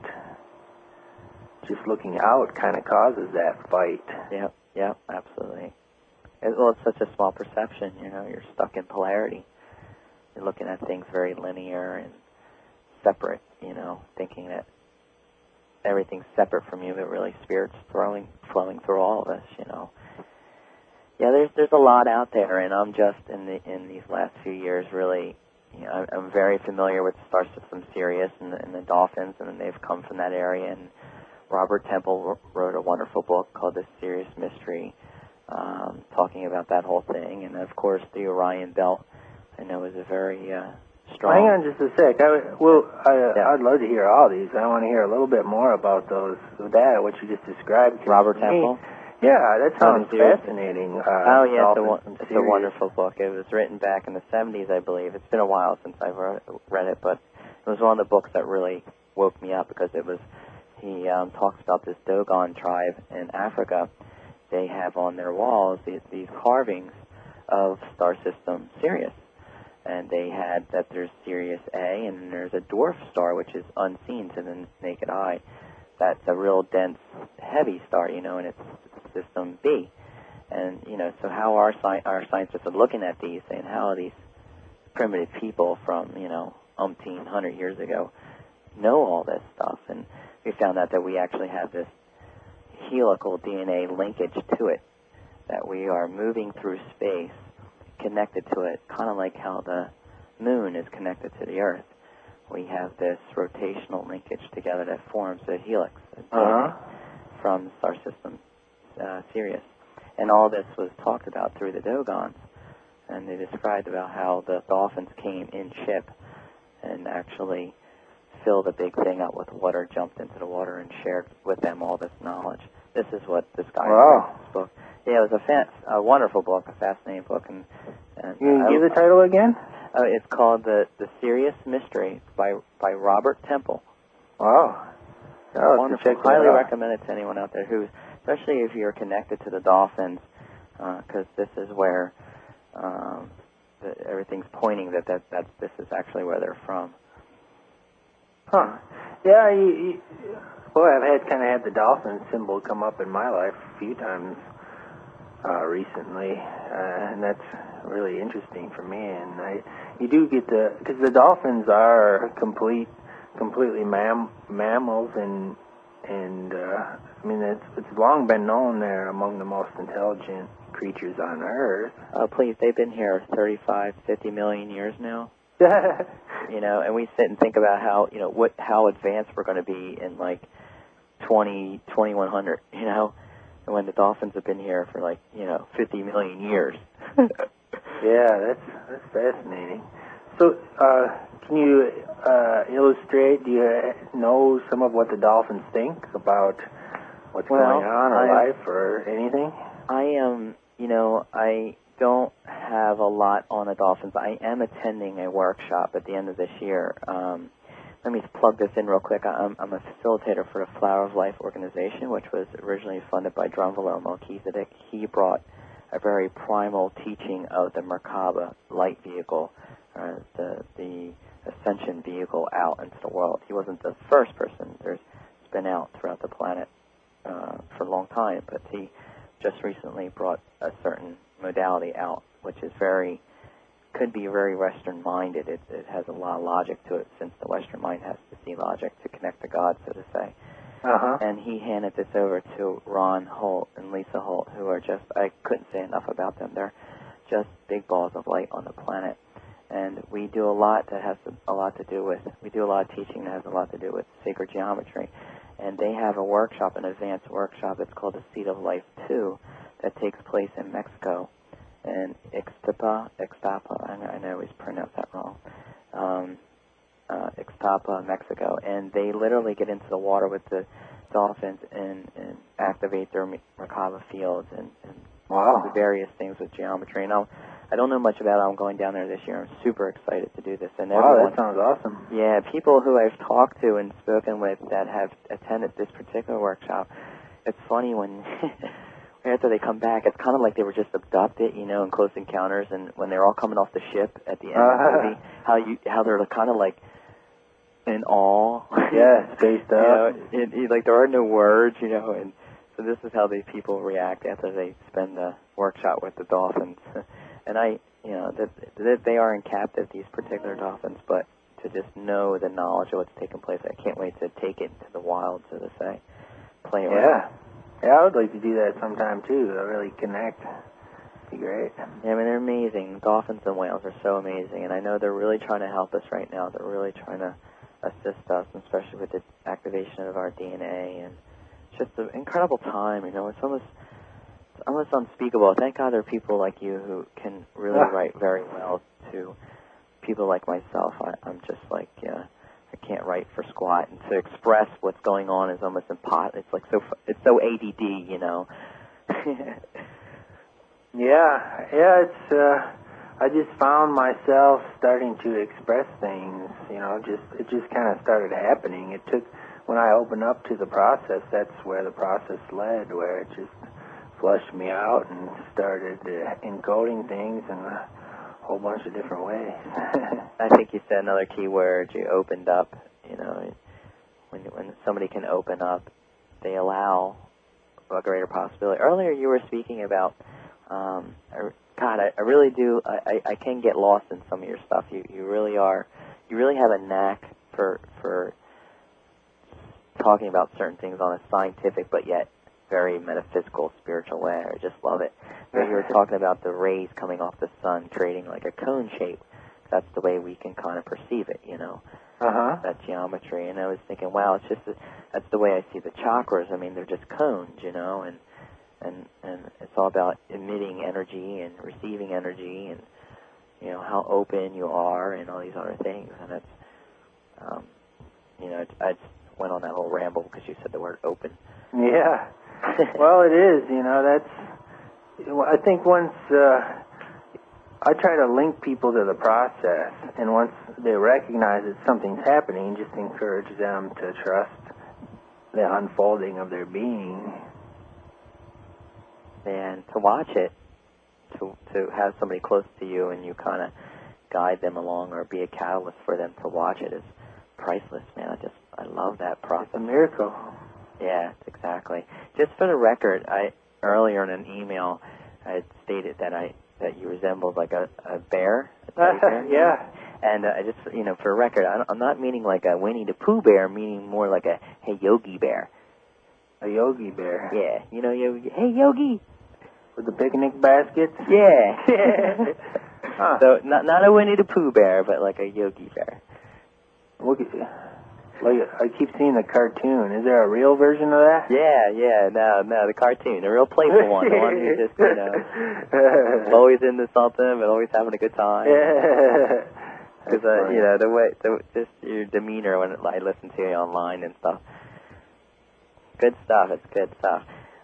just looking out kind of causes that fight. Yeah, absolutely. Well, it's such a small perception. You're stuck in polarity. You're looking at things very linear and separate. Thinking that everything's separate from you, but really spirit's flowing through all of us. Yeah, there's a lot out there, and I'm just in these last few years really, I'm very familiar with Star System Sirius and the dolphins, and they've come from that area. And Robert Temple wrote a wonderful book called The Sirius Mystery, talking about that whole thing. And of course, the Orion Belt, I know, is a very strong. Hang on just a sec. I'd love to hear all these. I want to hear a little bit more about what you just described. Robert Temple? Yeah, that sounds fascinating. It's a wonderful book. It was written back in the 70s, I believe. It's been a while since I've read it, but it was one of the books that really woke me up because he talks about this Dogon tribe in Africa. They have on their walls these carvings of star system Sirius. And they had that there's Sirius A, and then there's a dwarf star, which is unseen to the naked eye. That's a real dense, heavy star, and it's system B. And, so how our scientists are looking at these, saying how these primitive people from, umpteen 100 years ago know all this stuff. And we found out that we actually have this helical DNA linkage to it, that we are moving through space, connected to it, kind of like how the moon is connected to the Earth. We have this rotational linkage together that forms a helix from the star system Sirius. And all this was talked about through the Dogons. And they described about how the dolphins came in ship and actually filled the big thing up with water, jumped into the water, and shared with them all this knowledge. This is what this guy wrote in this book. Yeah, it was a wonderful book, a fascinating book. And you can give the title again? It's called The Sirius Mystery by Robert Temple. Wow. Wonderful. Highly recommend it to anyone out there especially if you're connected to the dolphins, because this is where everything's pointing that this is actually where they're from. Huh. Yeah, I've had the dolphin symbol come up in my life a few times recently, and that's really interesting for me. And you do get because the dolphins are completely mammals, and it's long been known they're among the most intelligent creatures on Earth. Please, they've been here 35, 50 million years now. And we sit and think about how advanced we're going to be in 2100, and when the dolphins have been here for 50 million years. Yeah, that's fascinating. So, can you illustrate? Do you know some of what the dolphins think about what's going on in life or anything? I don't have a lot on the dolphins. I am attending a workshop at the end of this year. Let me plug this in real quick. I'm a facilitator for the Flower of Life organization, which was originally funded by Drunvalo Melchizedek. He brought a very primal teaching of the Merkaba light vehicle, the ascension vehicle, out into the world. He wasn't the first person. It's been out throughout the planet for a long time, but he just recently brought a certain modality out, which is could be very Western-minded. It has a lot of logic to it, since the Western mind has to see logic to connect to God, so to say. Uh-huh. And he handed this over to Ron Holt and Lisa Holt, who are just, I couldn't say enough about them. They're just big balls of light on the planet. And we do a lot that has a lot to do with, we do a lot of teaching that has a lot to do with sacred geometry. And they have a workshop, an advanced workshop. It's called the Seed of Life 2, that takes place in Mexico. And Ixtapa, I always pronounce that wrong, Ixtapa, Mexico. And they literally get into the water with the dolphins and activate their Merkaba fields and Wow. do various things with geometry. And I don't know much about it. I'm going down there this year. I'm super excited to do this. And Wow, everyone, that sounds awesome. yeah, people who I've talked to and spoken with that have attended this particular workshop, it's funny when after they come back, it's kind of like they were just abducted, you know, in Close Encounters, and when they're all coming off the ship at the end of the movie, how they're kind of like in awe. Yeah, spaced up. You know, like there are no words, you know, and so this is how these people react after they spend the workshop with the dolphins. And you know, that they are in captive, these particular dolphins, but to just know the knowledge of what's taking place, I can't wait to take it into the wild, so to say, play around. Yeah. Yeah, I would like to do that sometime, too. Really connect. Be great. Yeah, I mean, they're amazing. Dolphins and whales are so amazing, and I know they're really trying to help us right now. They're really trying to assist us, especially with the activation of our DNA, and it's just an incredible time, you know. It's almost unspeakable. Thank God there are people like you who can really write very well to people like myself. I'm just like, I can't write for squat, and to express what's going on is almost impossible. It's like it's so ADD, you know. Yeah, it's, I just found myself starting to express things, you know, it just kind of started happening. It took, when I opened up to the process, that's where the process led, where it just flushed me out and started encoding things in a whole bunch of different ways. I think you said another key word. You opened up. You know, when somebody can open up, they allow a greater possibility. Earlier, you were speaking about. God, I really do. I can get lost in some of your stuff. You really are. You really have a knack for talking about certain things on a scientific, but yet very metaphysical, spiritual way. I just love it. You were talking about the rays coming off the sun, creating like a cone shape. That's the way we can kind of perceive it, you know. That geometry. And I was thinking, wow, it's just that's the way I see the chakras. I mean, they're just cones, you know, and it's all about emitting energy and receiving energy, and you know how open you are, and all these other things. And it's, you know, I just went on that whole ramble because you said the word open. Yeah. Well, it is, you know, I think once I try to link people to the process, and once they recognize that something's happening, just encourage them to trust the unfolding of their being. And to watch it, to have somebody close to you and you kind of guide them along or be a catalyst for them to watch it is priceless, man. I love that process. It's a miracle. Yeah, exactly. Just for the record, earlier in an email, I had stated that you resembled like a bear. Yeah. And I just, you know, for the record, I'm not meaning like a Winnie the Pooh bear, meaning more like a Hey Yogi bear. A Yogi bear. Yeah, you know, Yogi. Hey Yogi. With the picnic baskets? Yeah. So not a Winnie the Pooh bear, but like a Yogi bear. Look at like I keep seeing the cartoon. Is there a real version of that? Yeah. No, the cartoon, the real playful one, the one who just, you know, always into something, but always having a good time. Because you know just your demeanor when I listen to you online and stuff. Good stuff. It's good stuff.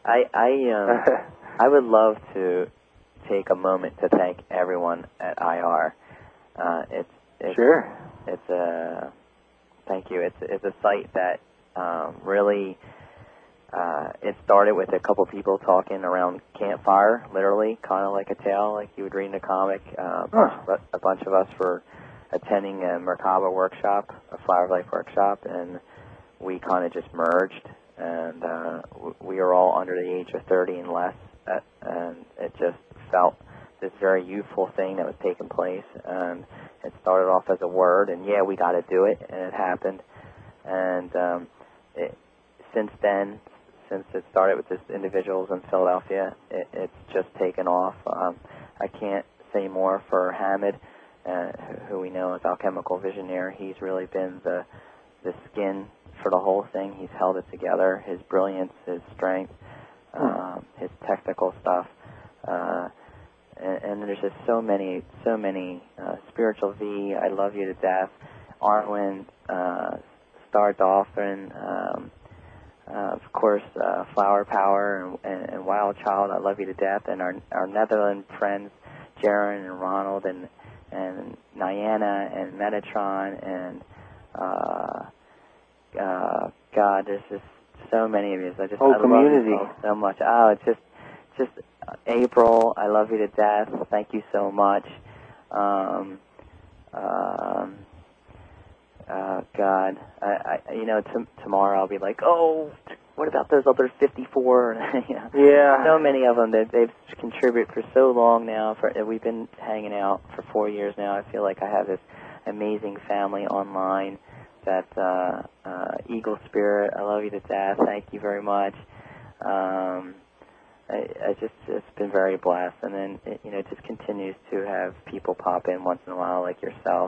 I would love to take a moment to thank everyone at IR. Sure. It's a thank you. It's a site that really it started with a couple people talking around campfire, literally, kind of like a tale, like you would read in a comic. A bunch of us were attending a Merkaba workshop, a Flower of Life workshop, and we kind of just merged. And we are all under the age of 30 and less, and it just felt this very youthful thing that was taking place. And it started off as a word, and yeah, we got to do it, and it happened. And since then, since it started with just individuals in Philadelphia, it's just taken off. I can't say more for Hamid, who we know as Alchemical Visionaire. He's really been the skin for the whole thing. He's held it together. His brilliance, his strength, his technical stuff, and there's just so many. Spiritual V, I love you to death. Arwen, Star Dolphin, of course, Flower Power and Wild Child, I love you to death, and our Netherlands friends, Jaron and Ronald and Niana and Metatron and God, there's just so many of you. I whole community. love you so much. Oh, it's just April, I love you to death. Thank you so much. God, tomorrow I'll be like, oh, what about those other 54? Yeah. So many of them that they've contributed for so long now. We've been hanging out for 4 years now. I feel like I have this amazing family online. That Eagle Spirit, I love you to death. Thank you very much. It's been very blessed, and then it just continues to have people pop in once in a while, like yourself.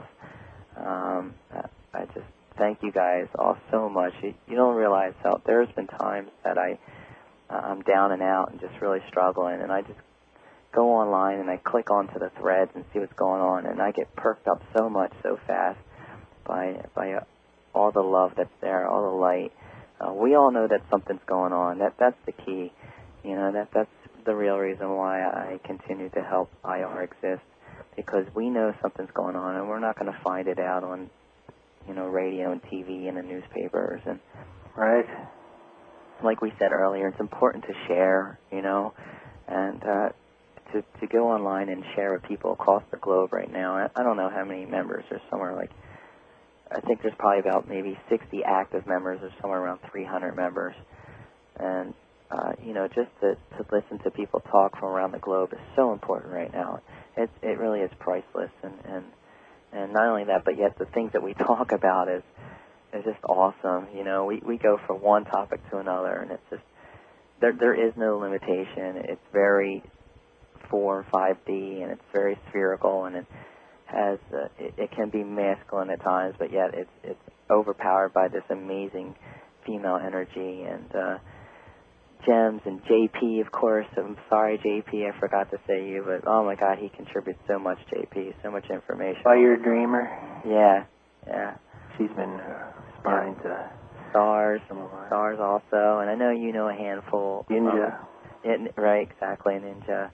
I just thank you guys all so much. You don't realize how there's been times that I'm down and out and just really struggling, and I just go online and I click onto the threads and see what's going on, and I get perked up so much so fast by all the love that's there, all the light. We all know that something's going on. That's the key. That's the real reason why I continue to help IR exist, because we know something's going on, and we're not going to find it out on, radio and TV and the newspapers. And right. Like we said earlier, it's important to share, and to go online and share with people across the globe right now. I don't know how many members. There's somewhere like, I think there's probably about maybe 60 active members. There's somewhere around 300 members. And, just to listen to people talk from around the globe is so important right now. It really is priceless. And not only that, but yet the things that we talk about is just awesome. We go from one topic to another, and it's just, there is no limitation. It's very 4 and 5D, and it's very spherical, and it has it can be masculine at times, but yet it's overpowered by this amazing female energy. And Gems and JP, of course. I'm sorry, JP, I forgot to say you, but oh my God, he contributes so much. JP, so much information. Fire Dreamer. Yeah. She's been responding to Stars, some of ours. Stars also, and I know you know a handful. Ninja. Right, exactly, Ninja.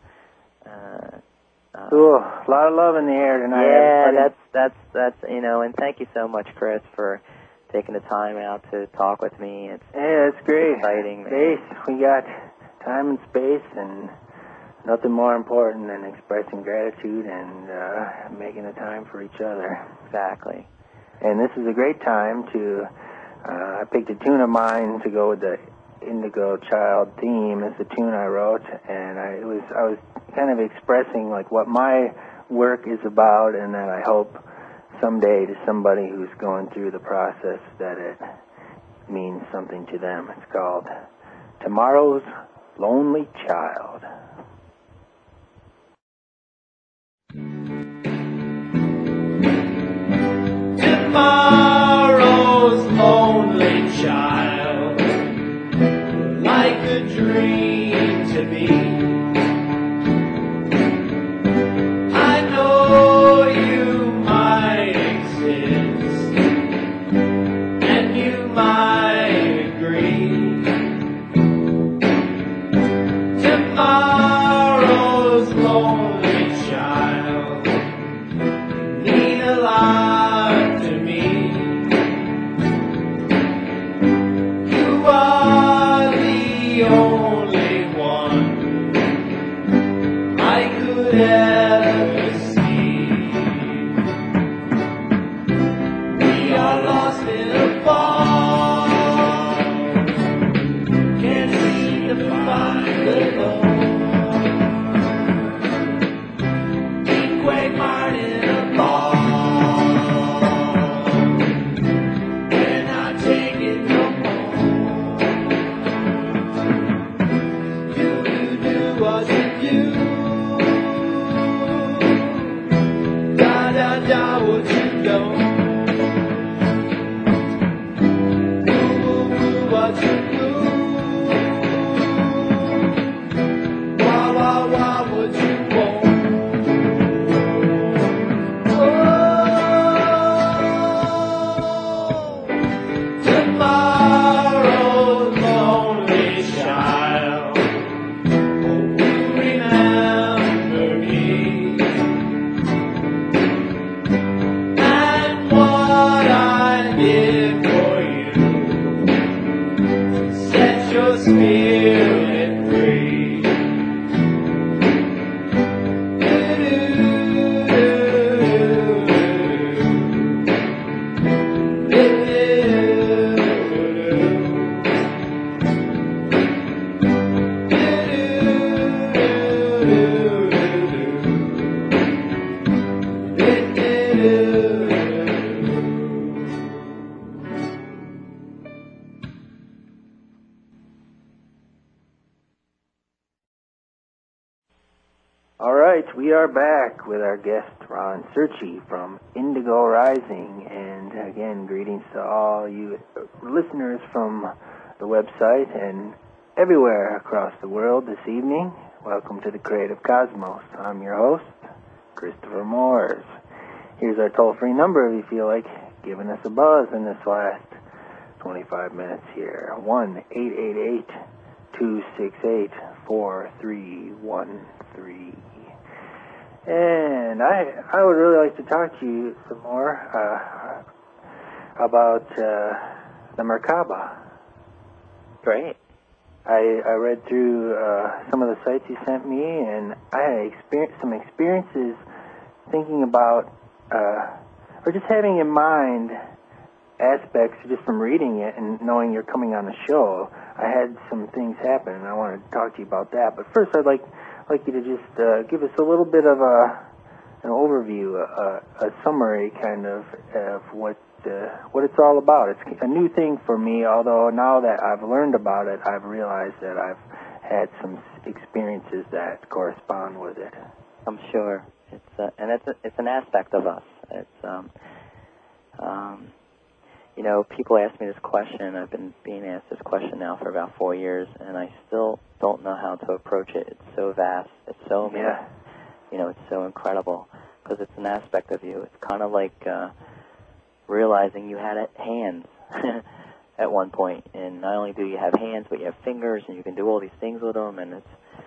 Ooh, a lot of love in the air tonight. Yeah, everybody. that's and thank you so much, Chris, for taking the time out to talk with me. It's great. Exciting, man. Space. We got time and space, and nothing more important than expressing gratitude and making the time for each other. Exactly. And this is a great time to. I picked a tune of mine to go with the Indigo Child theme. It's a tune I wrote, and I was kind of expressing like what my work is about, and that I hope someday to somebody who's going through the process that it means something to them. It's called Tomorrow's Lonely Child. Tomorrow's lonely child, like a dream to be. I know you might exist, and you might agree. Tomorrow's lonely child, you mean a lot to me. You are the only one I could ever see. We are lost in a fog, can't seem to find the goal. right, we are back with our guest, Ron Searchy from Indigo Rising. And again, greetings to all you listeners from the website and everywhere across the world this evening. Welcome to the Creative Cosmos. I'm your host, Christopher Moores. Here's our toll-free number if you feel like giving us a buzz in this last 25 minutes here. 1-888-268-4313. And I would really like to talk to you some more about the Merkaba. Great. I read through some of the sites you sent me, and I had some experiences thinking about, or just having in mind aspects just from reading it and knowing you're coming on the show. I had some things happen, and I wanted to talk to you about that. But first, I'd like you to just give us a little bit of an overview, a summary kind of what it's all about. It's a new thing for me, although now that I've learned about it, I've realized that I've had some experiences that correspond with it. I'm sure. It's an aspect of us. It's people ask me this question. I've been being asked this question now for about 4 years, and I still don't know how to approach it. It's so vast. It's so it's so incredible because it's an aspect of you. It's kind of like realizing you had hands at one point, and not only do you have hands, but you have fingers, and you can do all these things with them. And it's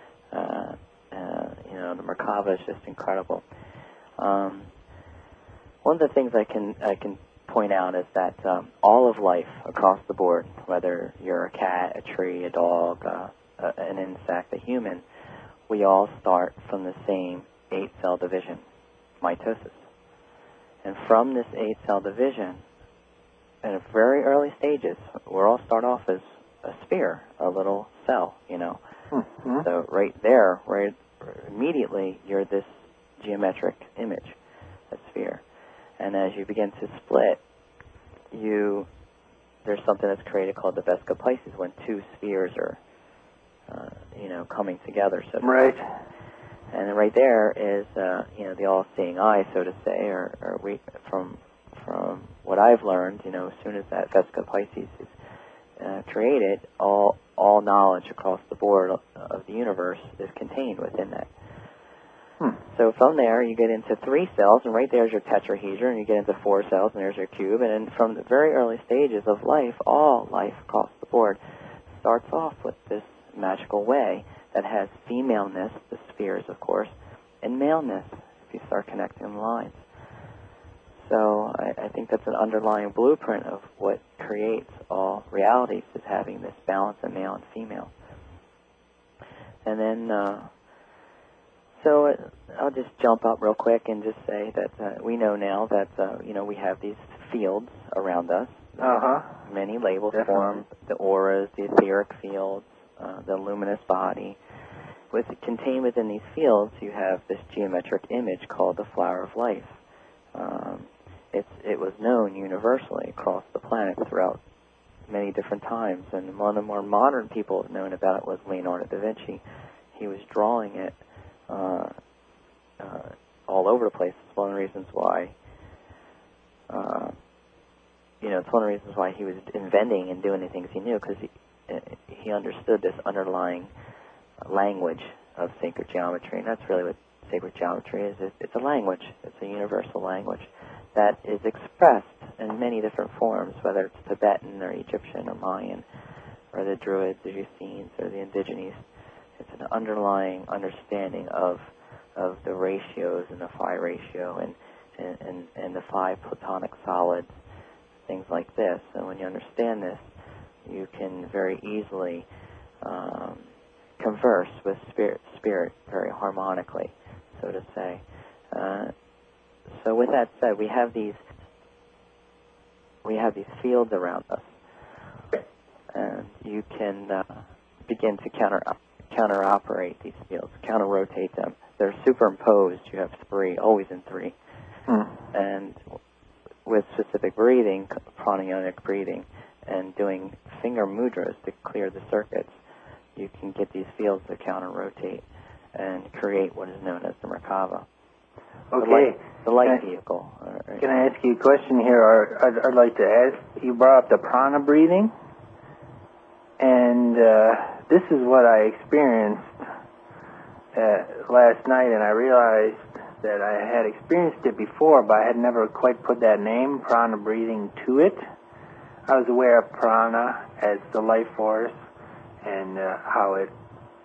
the Merkaba is just incredible. One of the things I can point out is that all of life across the board, whether you're a cat, a tree, a dog, an insect, a human, we all start from the same 8-cell division, mitosis. And from this 8-cell division, in very early stages, we all start off as a sphere, a little cell, Mm-hmm. So right there, immediately, you're this geometric image, a sphere. And as you begin to split, there's something that's created called the Vesica Piscis, when two spheres are, coming together. So right. And right there is, the all-seeing eye, so to say, or we from what I've learned, as soon as that Vesica Piscis is created, all knowledge across the board of the universe is contained within that. So from there, you get into 3 cells, and right there's your tetrahedron, and you get into 4 cells, and there's your cube. And then from the very early stages of life, all life across the board starts off with this magical way that has femaleness, the spheres, of course, and maleness, if you start connecting the lines. So I think that's an underlying blueprint of what creates all realities, is having this balance of male and female. And then... So I'll just jump up real quick and just say that we know now that, we have these fields around us. Many labels form, the auras, the etheric fields, the luminous body. Contained within these fields, you have this geometric image called the flower of life. It was known universally across the planet throughout many different times, and one of the more modern people have known about it was Leonardo da Vinci. He was drawing it all over the place. It's one of the reasons why, it's one of the reasons why he was inventing and doing the things he knew, because he understood this underlying language of sacred geometry, and that's really what sacred geometry is. It's a language. It's a universal language that is expressed in many different forms, whether it's Tibetan or Egyptian or Mayan or the Druids, the Essenes, or the Indigenes. It's an underlying understanding of the ratios and the phi ratio and the 5 platonic solids, things like this. And when you understand this, you can very easily converse with spirit very harmonically, so to say. So with that said, we have these fields around us, and you can begin to counter-operate these fields, counter-rotate them. They're superimposed. You have 3, always in 3. And with specific breathing, pranayamic breathing, and doing finger mudras to clear the circuits, you can get these fields to counter-rotate. and create what is known as the Merkaba. Okay. The light vehicle. Can I ask you a question here? I'd like to ask, you brought up the prana breathing, and this is what I experienced last night, and I realized that I had experienced it before, but I had never quite put that name, prana breathing, to it. I was aware of prana as the life force and how it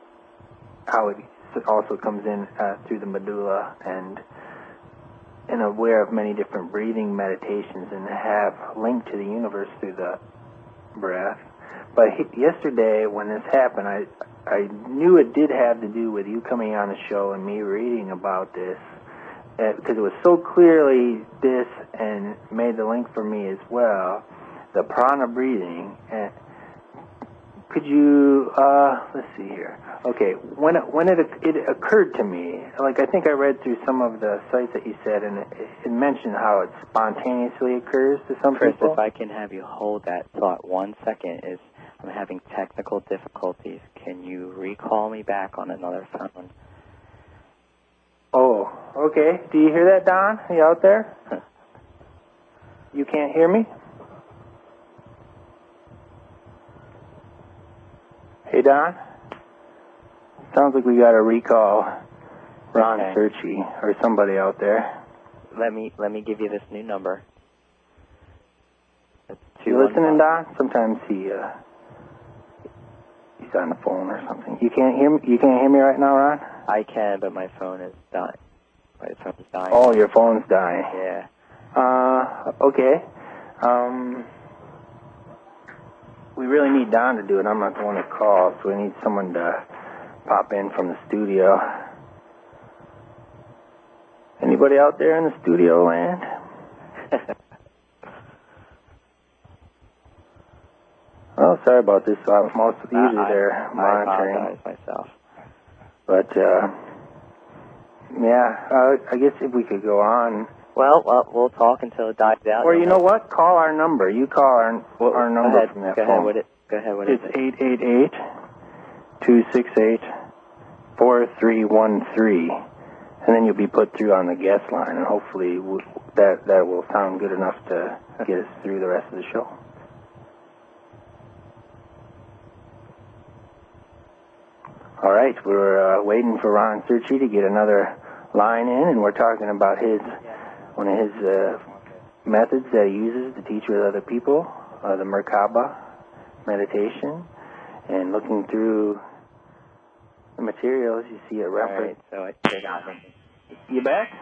also comes in through the medulla, and aware of many different breathing meditations and have linked to the universe through the breath. But yesterday when this happened, I knew it did have to do with you coming on the show and me reading about this, because it was so clearly this and made the link for me as well, the prana breathing. Could you, let's see here. Okay, when it occurred to me, like I think I read through some of the sites that you said, and it mentioned how it spontaneously occurs to some Chris, people. if I can have you hold that thought 1 second, I'm having technical difficulties. Can you recall me back on another phone? Oh, okay. Do you hear that, Don? Are you out there? You can't hear me? Hey, Don? Sounds like we got to recall Ron Searchy or somebody out there. Let me give you this new number. It's You listening, Don? Sometimes he's on the phone or something. You can't hear me? You can't hear me right now, Ron? I can, but my phone is dying. My phone's dying. Oh, your phone's dying. Yeah. Okay. We really need Don to do it. I'm not the one to call, so we need someone to pop in from the studio. Anybody out there in the studio land? Oh, sorry about this. Usually they're monitoring. I apologize myself. But, I guess if we could go on. Well, we'll talk until it dies out. Or you know what? Call our number. You call our number from that phone. Go ahead. What is it? It's 888-268-4313. And then you'll be put through on the guest line, and hopefully that will sound good enough to get us through the rest of the show. All right, we're waiting for Ron Searchy to get another line in, and we're talking about one of his methods that he uses to teach with other people, the Merkaba meditation, and looking through the materials, you see a reference. All right, so I got me. You back?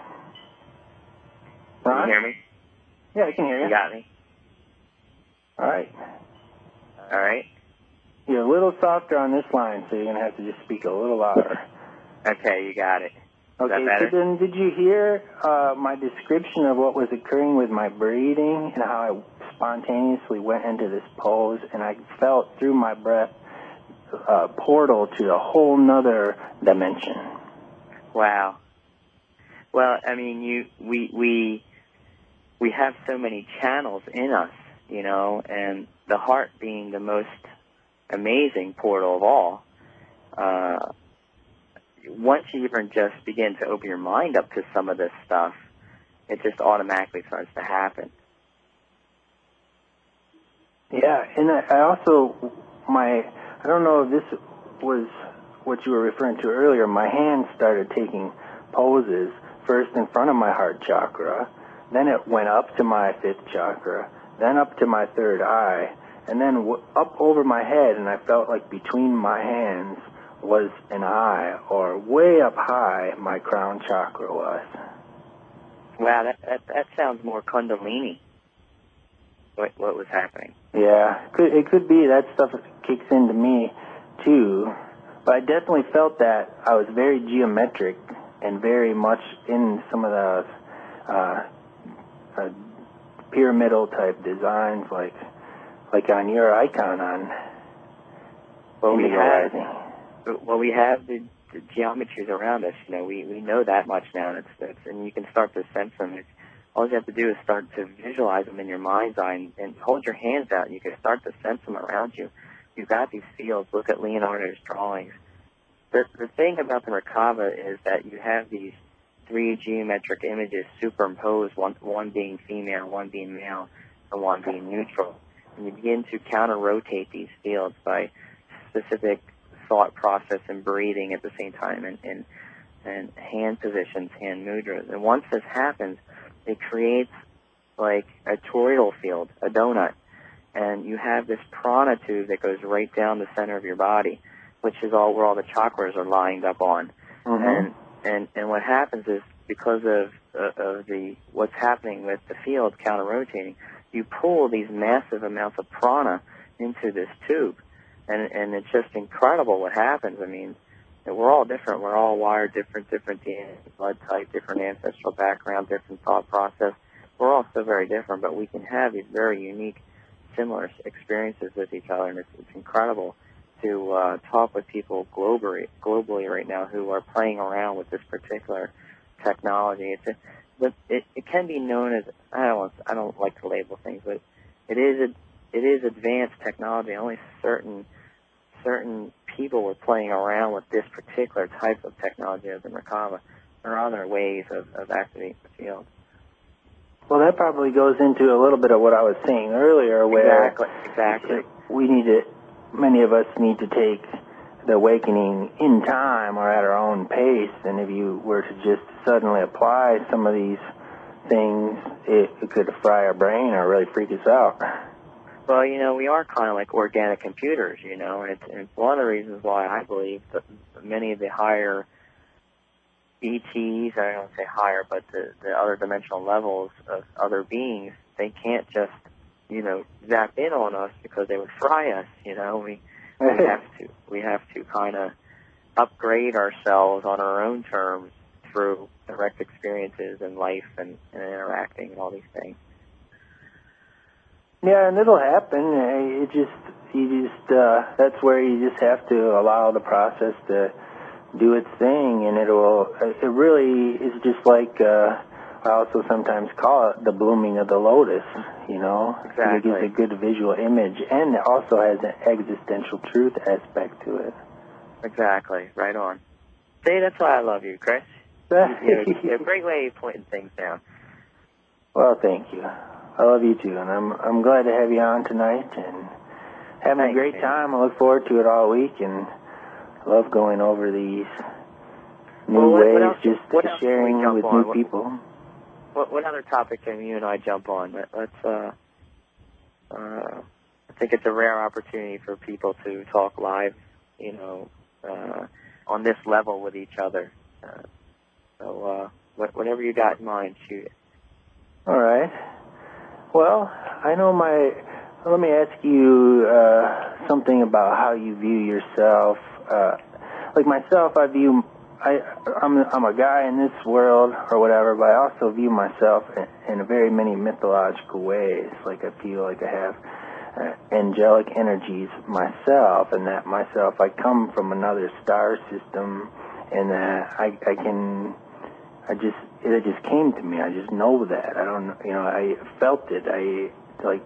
Ron? Can you hear me? Yeah, I can hear you. You got me? All right. All right. You're a little softer on this line, so you're going to have to just speak a little louder. Okay, you got it. Is Okay, that better? so then did you hear my description of what was occurring with my breathing and how I spontaneously went into this pose, and I felt through my breath a portal to a whole nother dimension? Wow. Well, I mean, we have so many channels in us, you know, and the heart being the most amazing portal of all. Once you even just begin to open your mind up to some of this stuff, it just automatically starts to happen. Yeah, and I also, I don't know if this was what you were referring to earlier, my hands started taking poses, first in front of my heart chakra, then it went up to my fifth chakra, then up to my third eye, and then up over my head, and I felt like between my hands was an eye, or way up high my crown chakra was. Wow, that sounds more Kundalini. What was happening? Yeah, it could be that stuff kicks into me too, but I definitely felt that I was very geometric and very much in some of the pyramidal type designs, like on your icon on we have the geometries around us. You know, we know that much now, and you can start to sense them. All you have to do is start to visualize them in your mind's eye and hold your hands out. You can start to sense them around you. You've got these fields. Look at Leonardo's drawings. the thing about the Merkaba is that you have these three geometric images superimposed, one being female, one being male, and one being neutral. And you begin to counter-rotate these fields by specific thought process and breathing at the same time, and hand positions, hand mudras. And once this happens, it creates like a toroidal field, a donut. And you have this prana tube that goes right down the center of your body, which is all where all the chakras are lined up on. Mm-hmm. And what happens is, because of the what's happening with the field counter-rotating, you pull these massive amounts of prana into this tube. And it's just incredible what happens. I mean, we're all different. We're all wired different DNA, blood type, different ancestral background, different thought process. We're all so very different, but we can have these very unique, similar experiences with each other, and it's incredible to talk with people globally right now who are playing around with this particular technology. It can be known as, I don't like to label things, but it is advanced technology. Only certain people were playing around with this particular type of technology as the Merkaba. There are other ways of activating the field. Well, that probably goes into a little bit of what I was saying earlier, where Exactly. Many of us need to take the awakening in time or at our own pace, and if you were to just suddenly apply some of these things, it could fry our brain or really freak us out. Well, we are kind of like organic computers, and it's one of the reasons why I believe that many of the higher ETs, I don't say higher, but the other dimensional levels of other beings, they can't just, zap in on us because they would fry us, We have to kind of upgrade ourselves on our own terms through direct experiences in life and interacting and all these things. Yeah, and it'll happen. That's where you just have to allow the process to do its thing, and it really is just like, I also sometimes call it the blooming of the lotus, Exactly. It gives a good visual image, and it also has an existential truth aspect to it. Exactly, right on. See, that's why I love you, Chris. You have a great way of pointing things down. Well, thank you. I love you too, and I'm glad to have you on tonight, and having a great time. I look forward to it all week, and I love going over these new ways, sharing with new people. What other topic can you and I jump on? Let's. I think it's a rare opportunity for people to talk live, on this level with each other. So whatever you got in mind, shoot it. All right. Well, I know let me ask you something about how you view yourself. Like myself, I'm a guy in this world or whatever, but I also view myself in very many mythological ways. Like I feel like I have angelic energies myself, and that myself, I come from another star system, and that it just came to me. I just know that. I don't, I felt it. I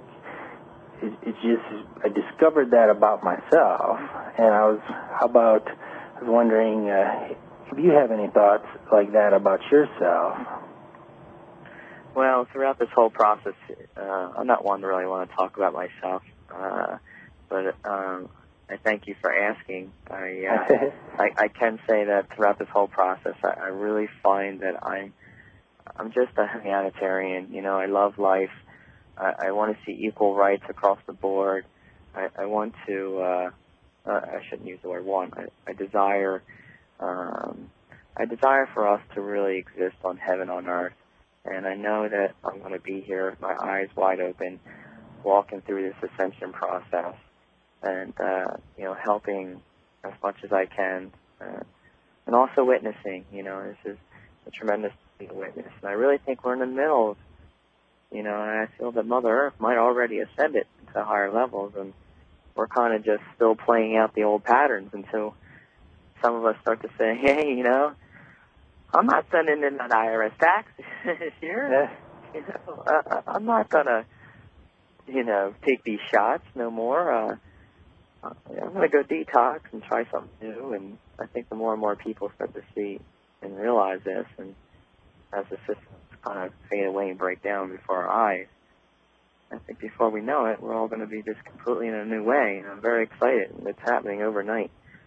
discovered that about myself, and I was wondering if you have any thoughts like that about yourself. Well, throughout this whole process, I'm not one to really want to talk about myself, but I thank you for asking. I can say that throughout this whole process, I really find that I'm just a humanitarian. I love life. I want to see equal rights across the board. I want to. I shouldn't use the word want. I desire for us to really exist on heaven on earth. And I know that I'm going to be here with my eyes wide open, walking through this ascension process, and helping as much as I can, and also witnessing. This is a tremendous thing to witness. And I really think we're in the middle of, and I feel that Mother Earth might already ascend it to higher levels, and we're kind of just still playing out the old patterns until some of us start to say, hey, I'm not sending in that IRS tax this year. I'm not going to, take these shots no more. I'm going to go detox and try something new. And I think the more and more people start to see and realize this, and as the systems kind of fade away and break down before our eyes, I think before we know it, we're all going to be just completely in a new way. And I'm very excited. And it's happening overnight.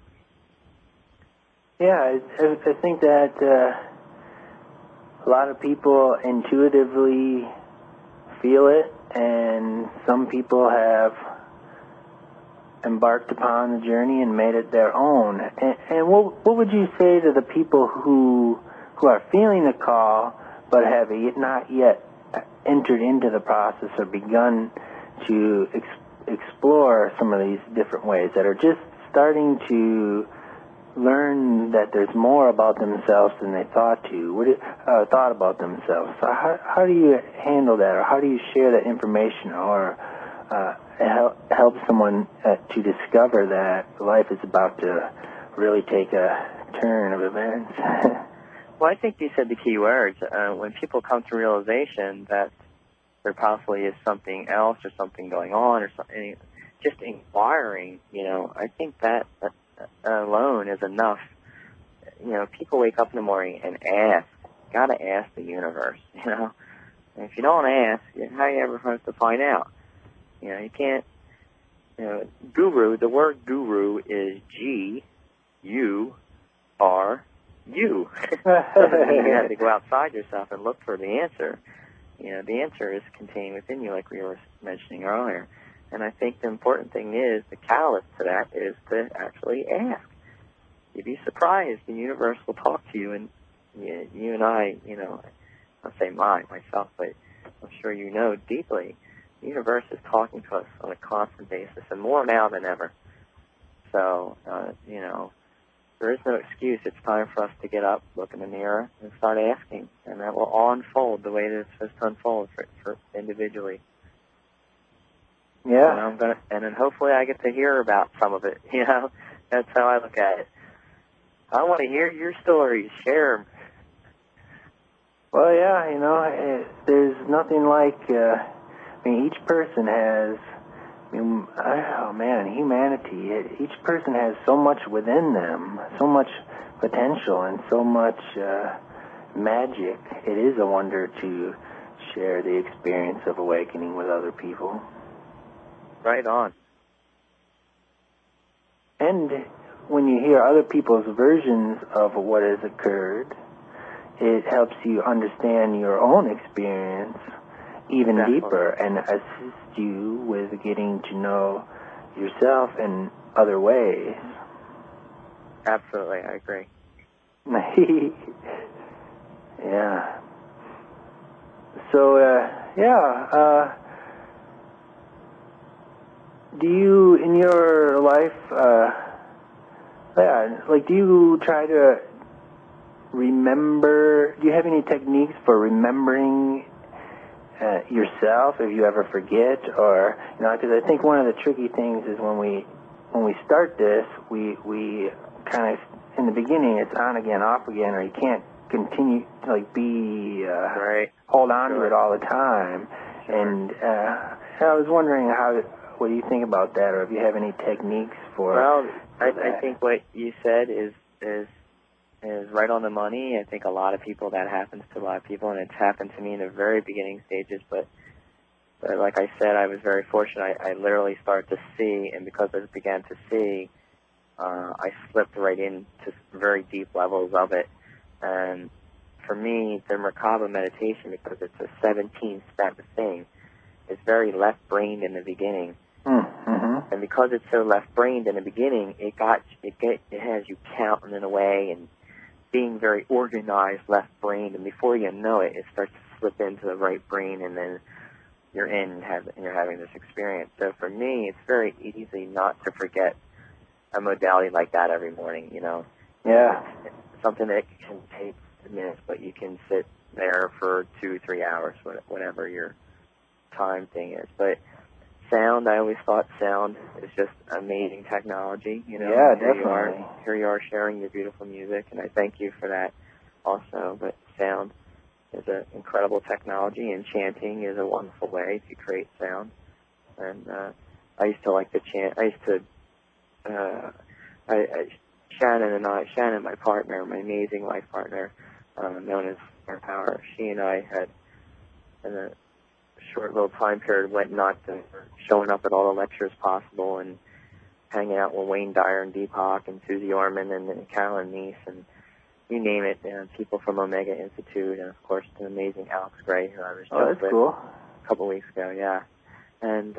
Yeah, I think that a lot of people intuitively feel it, and some people have embarked upon the journey and made it their own. And what would you say to the people who are feeling the call but have not yet entered into the process or begun to explore some of these different ways, that are just starting to learn that there's more about themselves than they thought about themselves? So how do you handle that, or how do you share that information, or help someone to discover that life is about to really take a turn of events? Well, I think you said the key words. When people come to realization that there possibly is something else or something going on or something, just inquiring, I think that alone is enough. People wake up in the morning and ask. Got to ask the universe, And if you don't ask, how are you ever supposed to find out? You can't, guru, the word guru is G-U-R-U. Doesn't mean you have to go outside yourself and look for the answer. The answer is contained within you, like we were mentioning earlier. And I think the important thing is, the catalyst to that is to actually ask. You'd be surprised. The universe will talk to you, and you and I, I'll say myself, but I'm sure you know deeply, the universe is talking to us on a constant basis, and more now than ever. So, there is no excuse. It's time for us to get up, look in the mirror, and start asking. And that will all unfold the way that it's supposed to unfold for individually. Yeah. And then hopefully I get to hear about some of it. That's how I look at it. I want to hear your stories. Share them. Well, yeah, there's nothing like. Each person has. Humanity. Each person has so much within them, so much potential, and so much magic. It is a wonder to share the experience of awakening with other people. Right on. And when you hear other people's versions of what has occurred, it helps you understand your own experience even deeper and assist you with getting to know yourself in other ways. Absolutely, I agree. Yeah. So, do you, in your life, do you try to remember, do you have any techniques for remembering yourself if you ever forget? Or, because I think one of the tricky things is when we start this, we kind of, in the beginning, it's on again, off again, or you can't continue to hold on to it all the time. And I was wondering what do you think about that, or if you have any techniques for? Well, I think what you said is right on the money. I think that happens to a lot of people, and it's happened to me in the very beginning stages. But like I said, I was very fortunate. I literally started to see, and because I began to see, I slipped right into very deep levels of it. And for me, the Merkaba meditation, because it's a 17-step thing, is very left-brained in the beginning. Mm-hmm. And because it's so left-brained in the beginning, it has you counting in a way and being very organized left-brained, and before you know it, it starts to slip into the right brain, and then you're in and you're having this experience. So for me, it's very easy not to forget a modality like that every morning, Yeah. It's something that can take minutes, but you can sit there for 2-3 hours, whatever your time thing is. But sound, I always thought sound is just amazing technology, Yeah, definitely. Here you are sharing your beautiful music, and I thank you for that also. But sound is an incredible technology, and chanting is a wonderful way to create sound. And I used to like to chant. I used to Shannon, my partner, my amazing life partner, known as Star Power, she and I had, in a short little time period, went nuts and were showing up at all the lectures possible and hanging out with Wayne Dyer and Deepak and Susie Orman and Carolyn Neese and you name it, people from Omega Institute, and of course the amazing Alex Gray, who I was just with cool. a couple of weeks ago, yeah. And,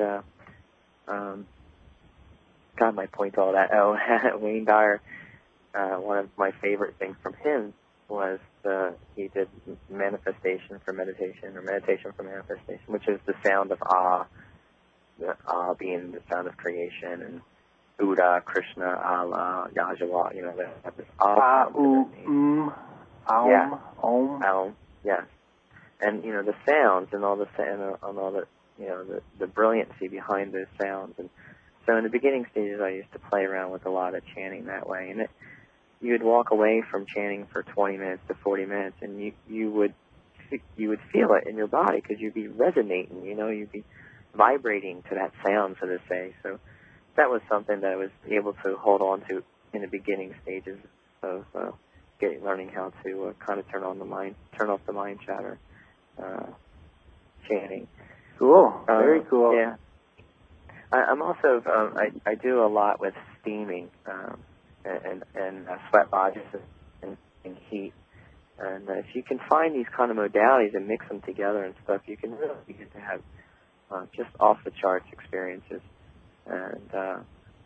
God, my point to all that. Oh, Wayne Dyer, one of my favorite things from him was he did manifestation for meditation, or meditation for manifestation, which is the sound of Ah, the Ah being the sound of creation, and Buddha, Krishna, Allah, Yahweh, they have this Ah sound. Aum, Aum, yes. And, the sounds and all the the brilliancy behind those sounds. And so in the beginning stages, I used to play around with a lot of chanting that way. And you would walk away from chanting for 20 minutes to 40 minutes, and you would feel it in your body because you'd be resonating, you'd be vibrating to that sound, so to say. So that was something that I was able to hold on to in the beginning stages of learning how to kind of turn off the mind chatter, chanting. Cool, very cool. Yeah, I'm also I do a lot with steaming and sweat lodges and heat. And if you can find these kind of modalities and mix them together and stuff, you can really begin to have just off the charts experiences. And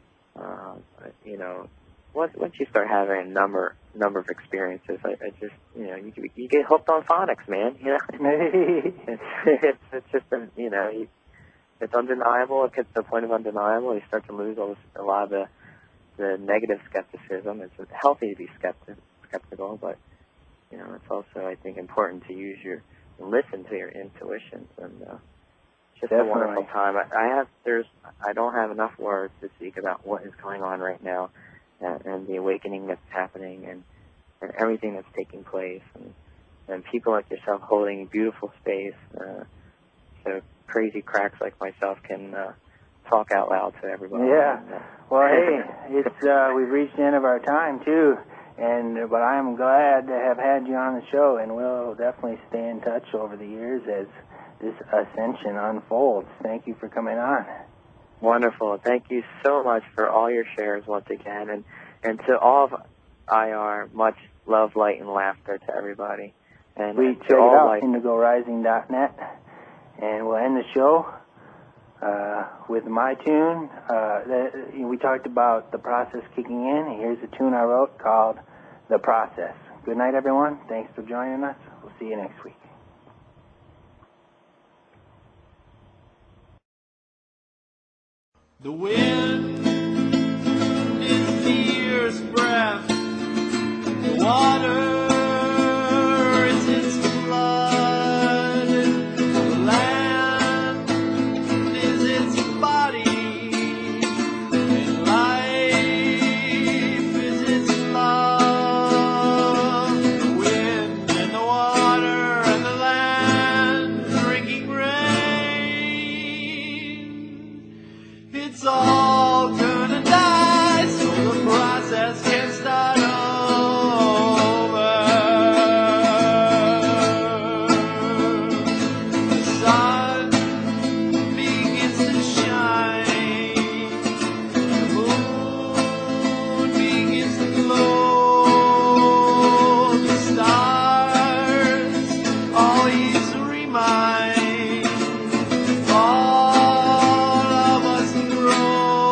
once you start having a number of experiences, I just you get hooked on phonics, man. It's just it's undeniable. It gets to the point of undeniable. You start to lose a lot of the negative skepticism. It's healthy to be skeptical, but it's also, I think, important to listen to your intuitions, and just Definitely. a wonderful time. I don't have enough words to speak about what is going on right now, and the awakening that's happening, and everything that's taking place, and people like yourself holding beautiful space, so crazy cracks like myself can talk out loud to everybody. Yeah. Well, hey, we've reached the end of our time too. But I'm glad to have had you on the show, and we'll definitely stay in touch over the years as this ascension unfolds. Thank you for coming on. Wonderful. Thank you so much for all your shares once again. And to all of IR, much love, light, and laughter to everybody. And we check it out, IndigoRising.net. And we'll end the show with my tune. We talked about the process kicking in. Here's a tune I wrote called The Process. Good night, everyone. Thanks for joining us. We'll see you next week. The wind is the earth's breath. The water is its blood. The land is its body. And life is its love. The wind and the water and the land drinking rain. It's all gonna die, so the process can start over. The sun begins to shine, the moon begins to glow, the stars always remind all of us grow.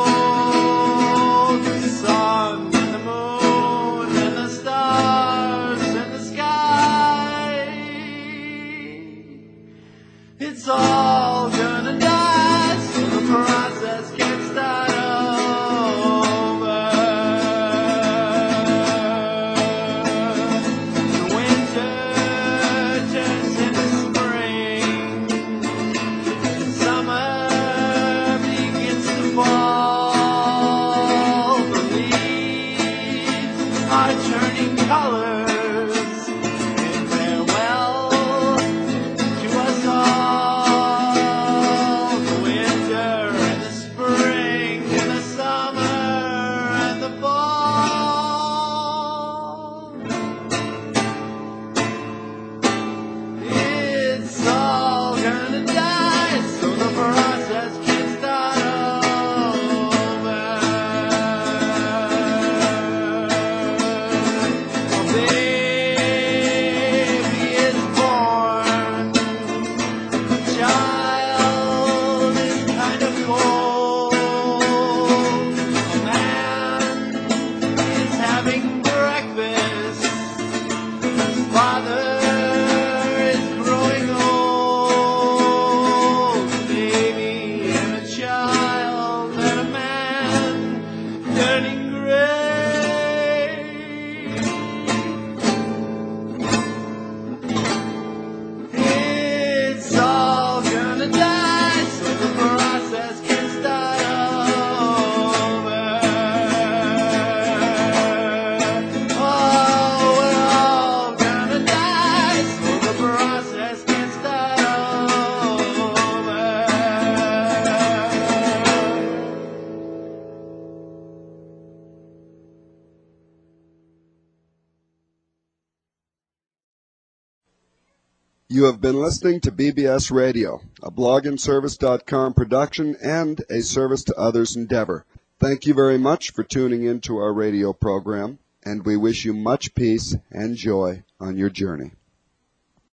You have been listening to BBS Radio, a blogandservice.com production and a service to others endeavor. Thank you very much for tuning in to our radio program, and we wish you much peace and joy on your journey.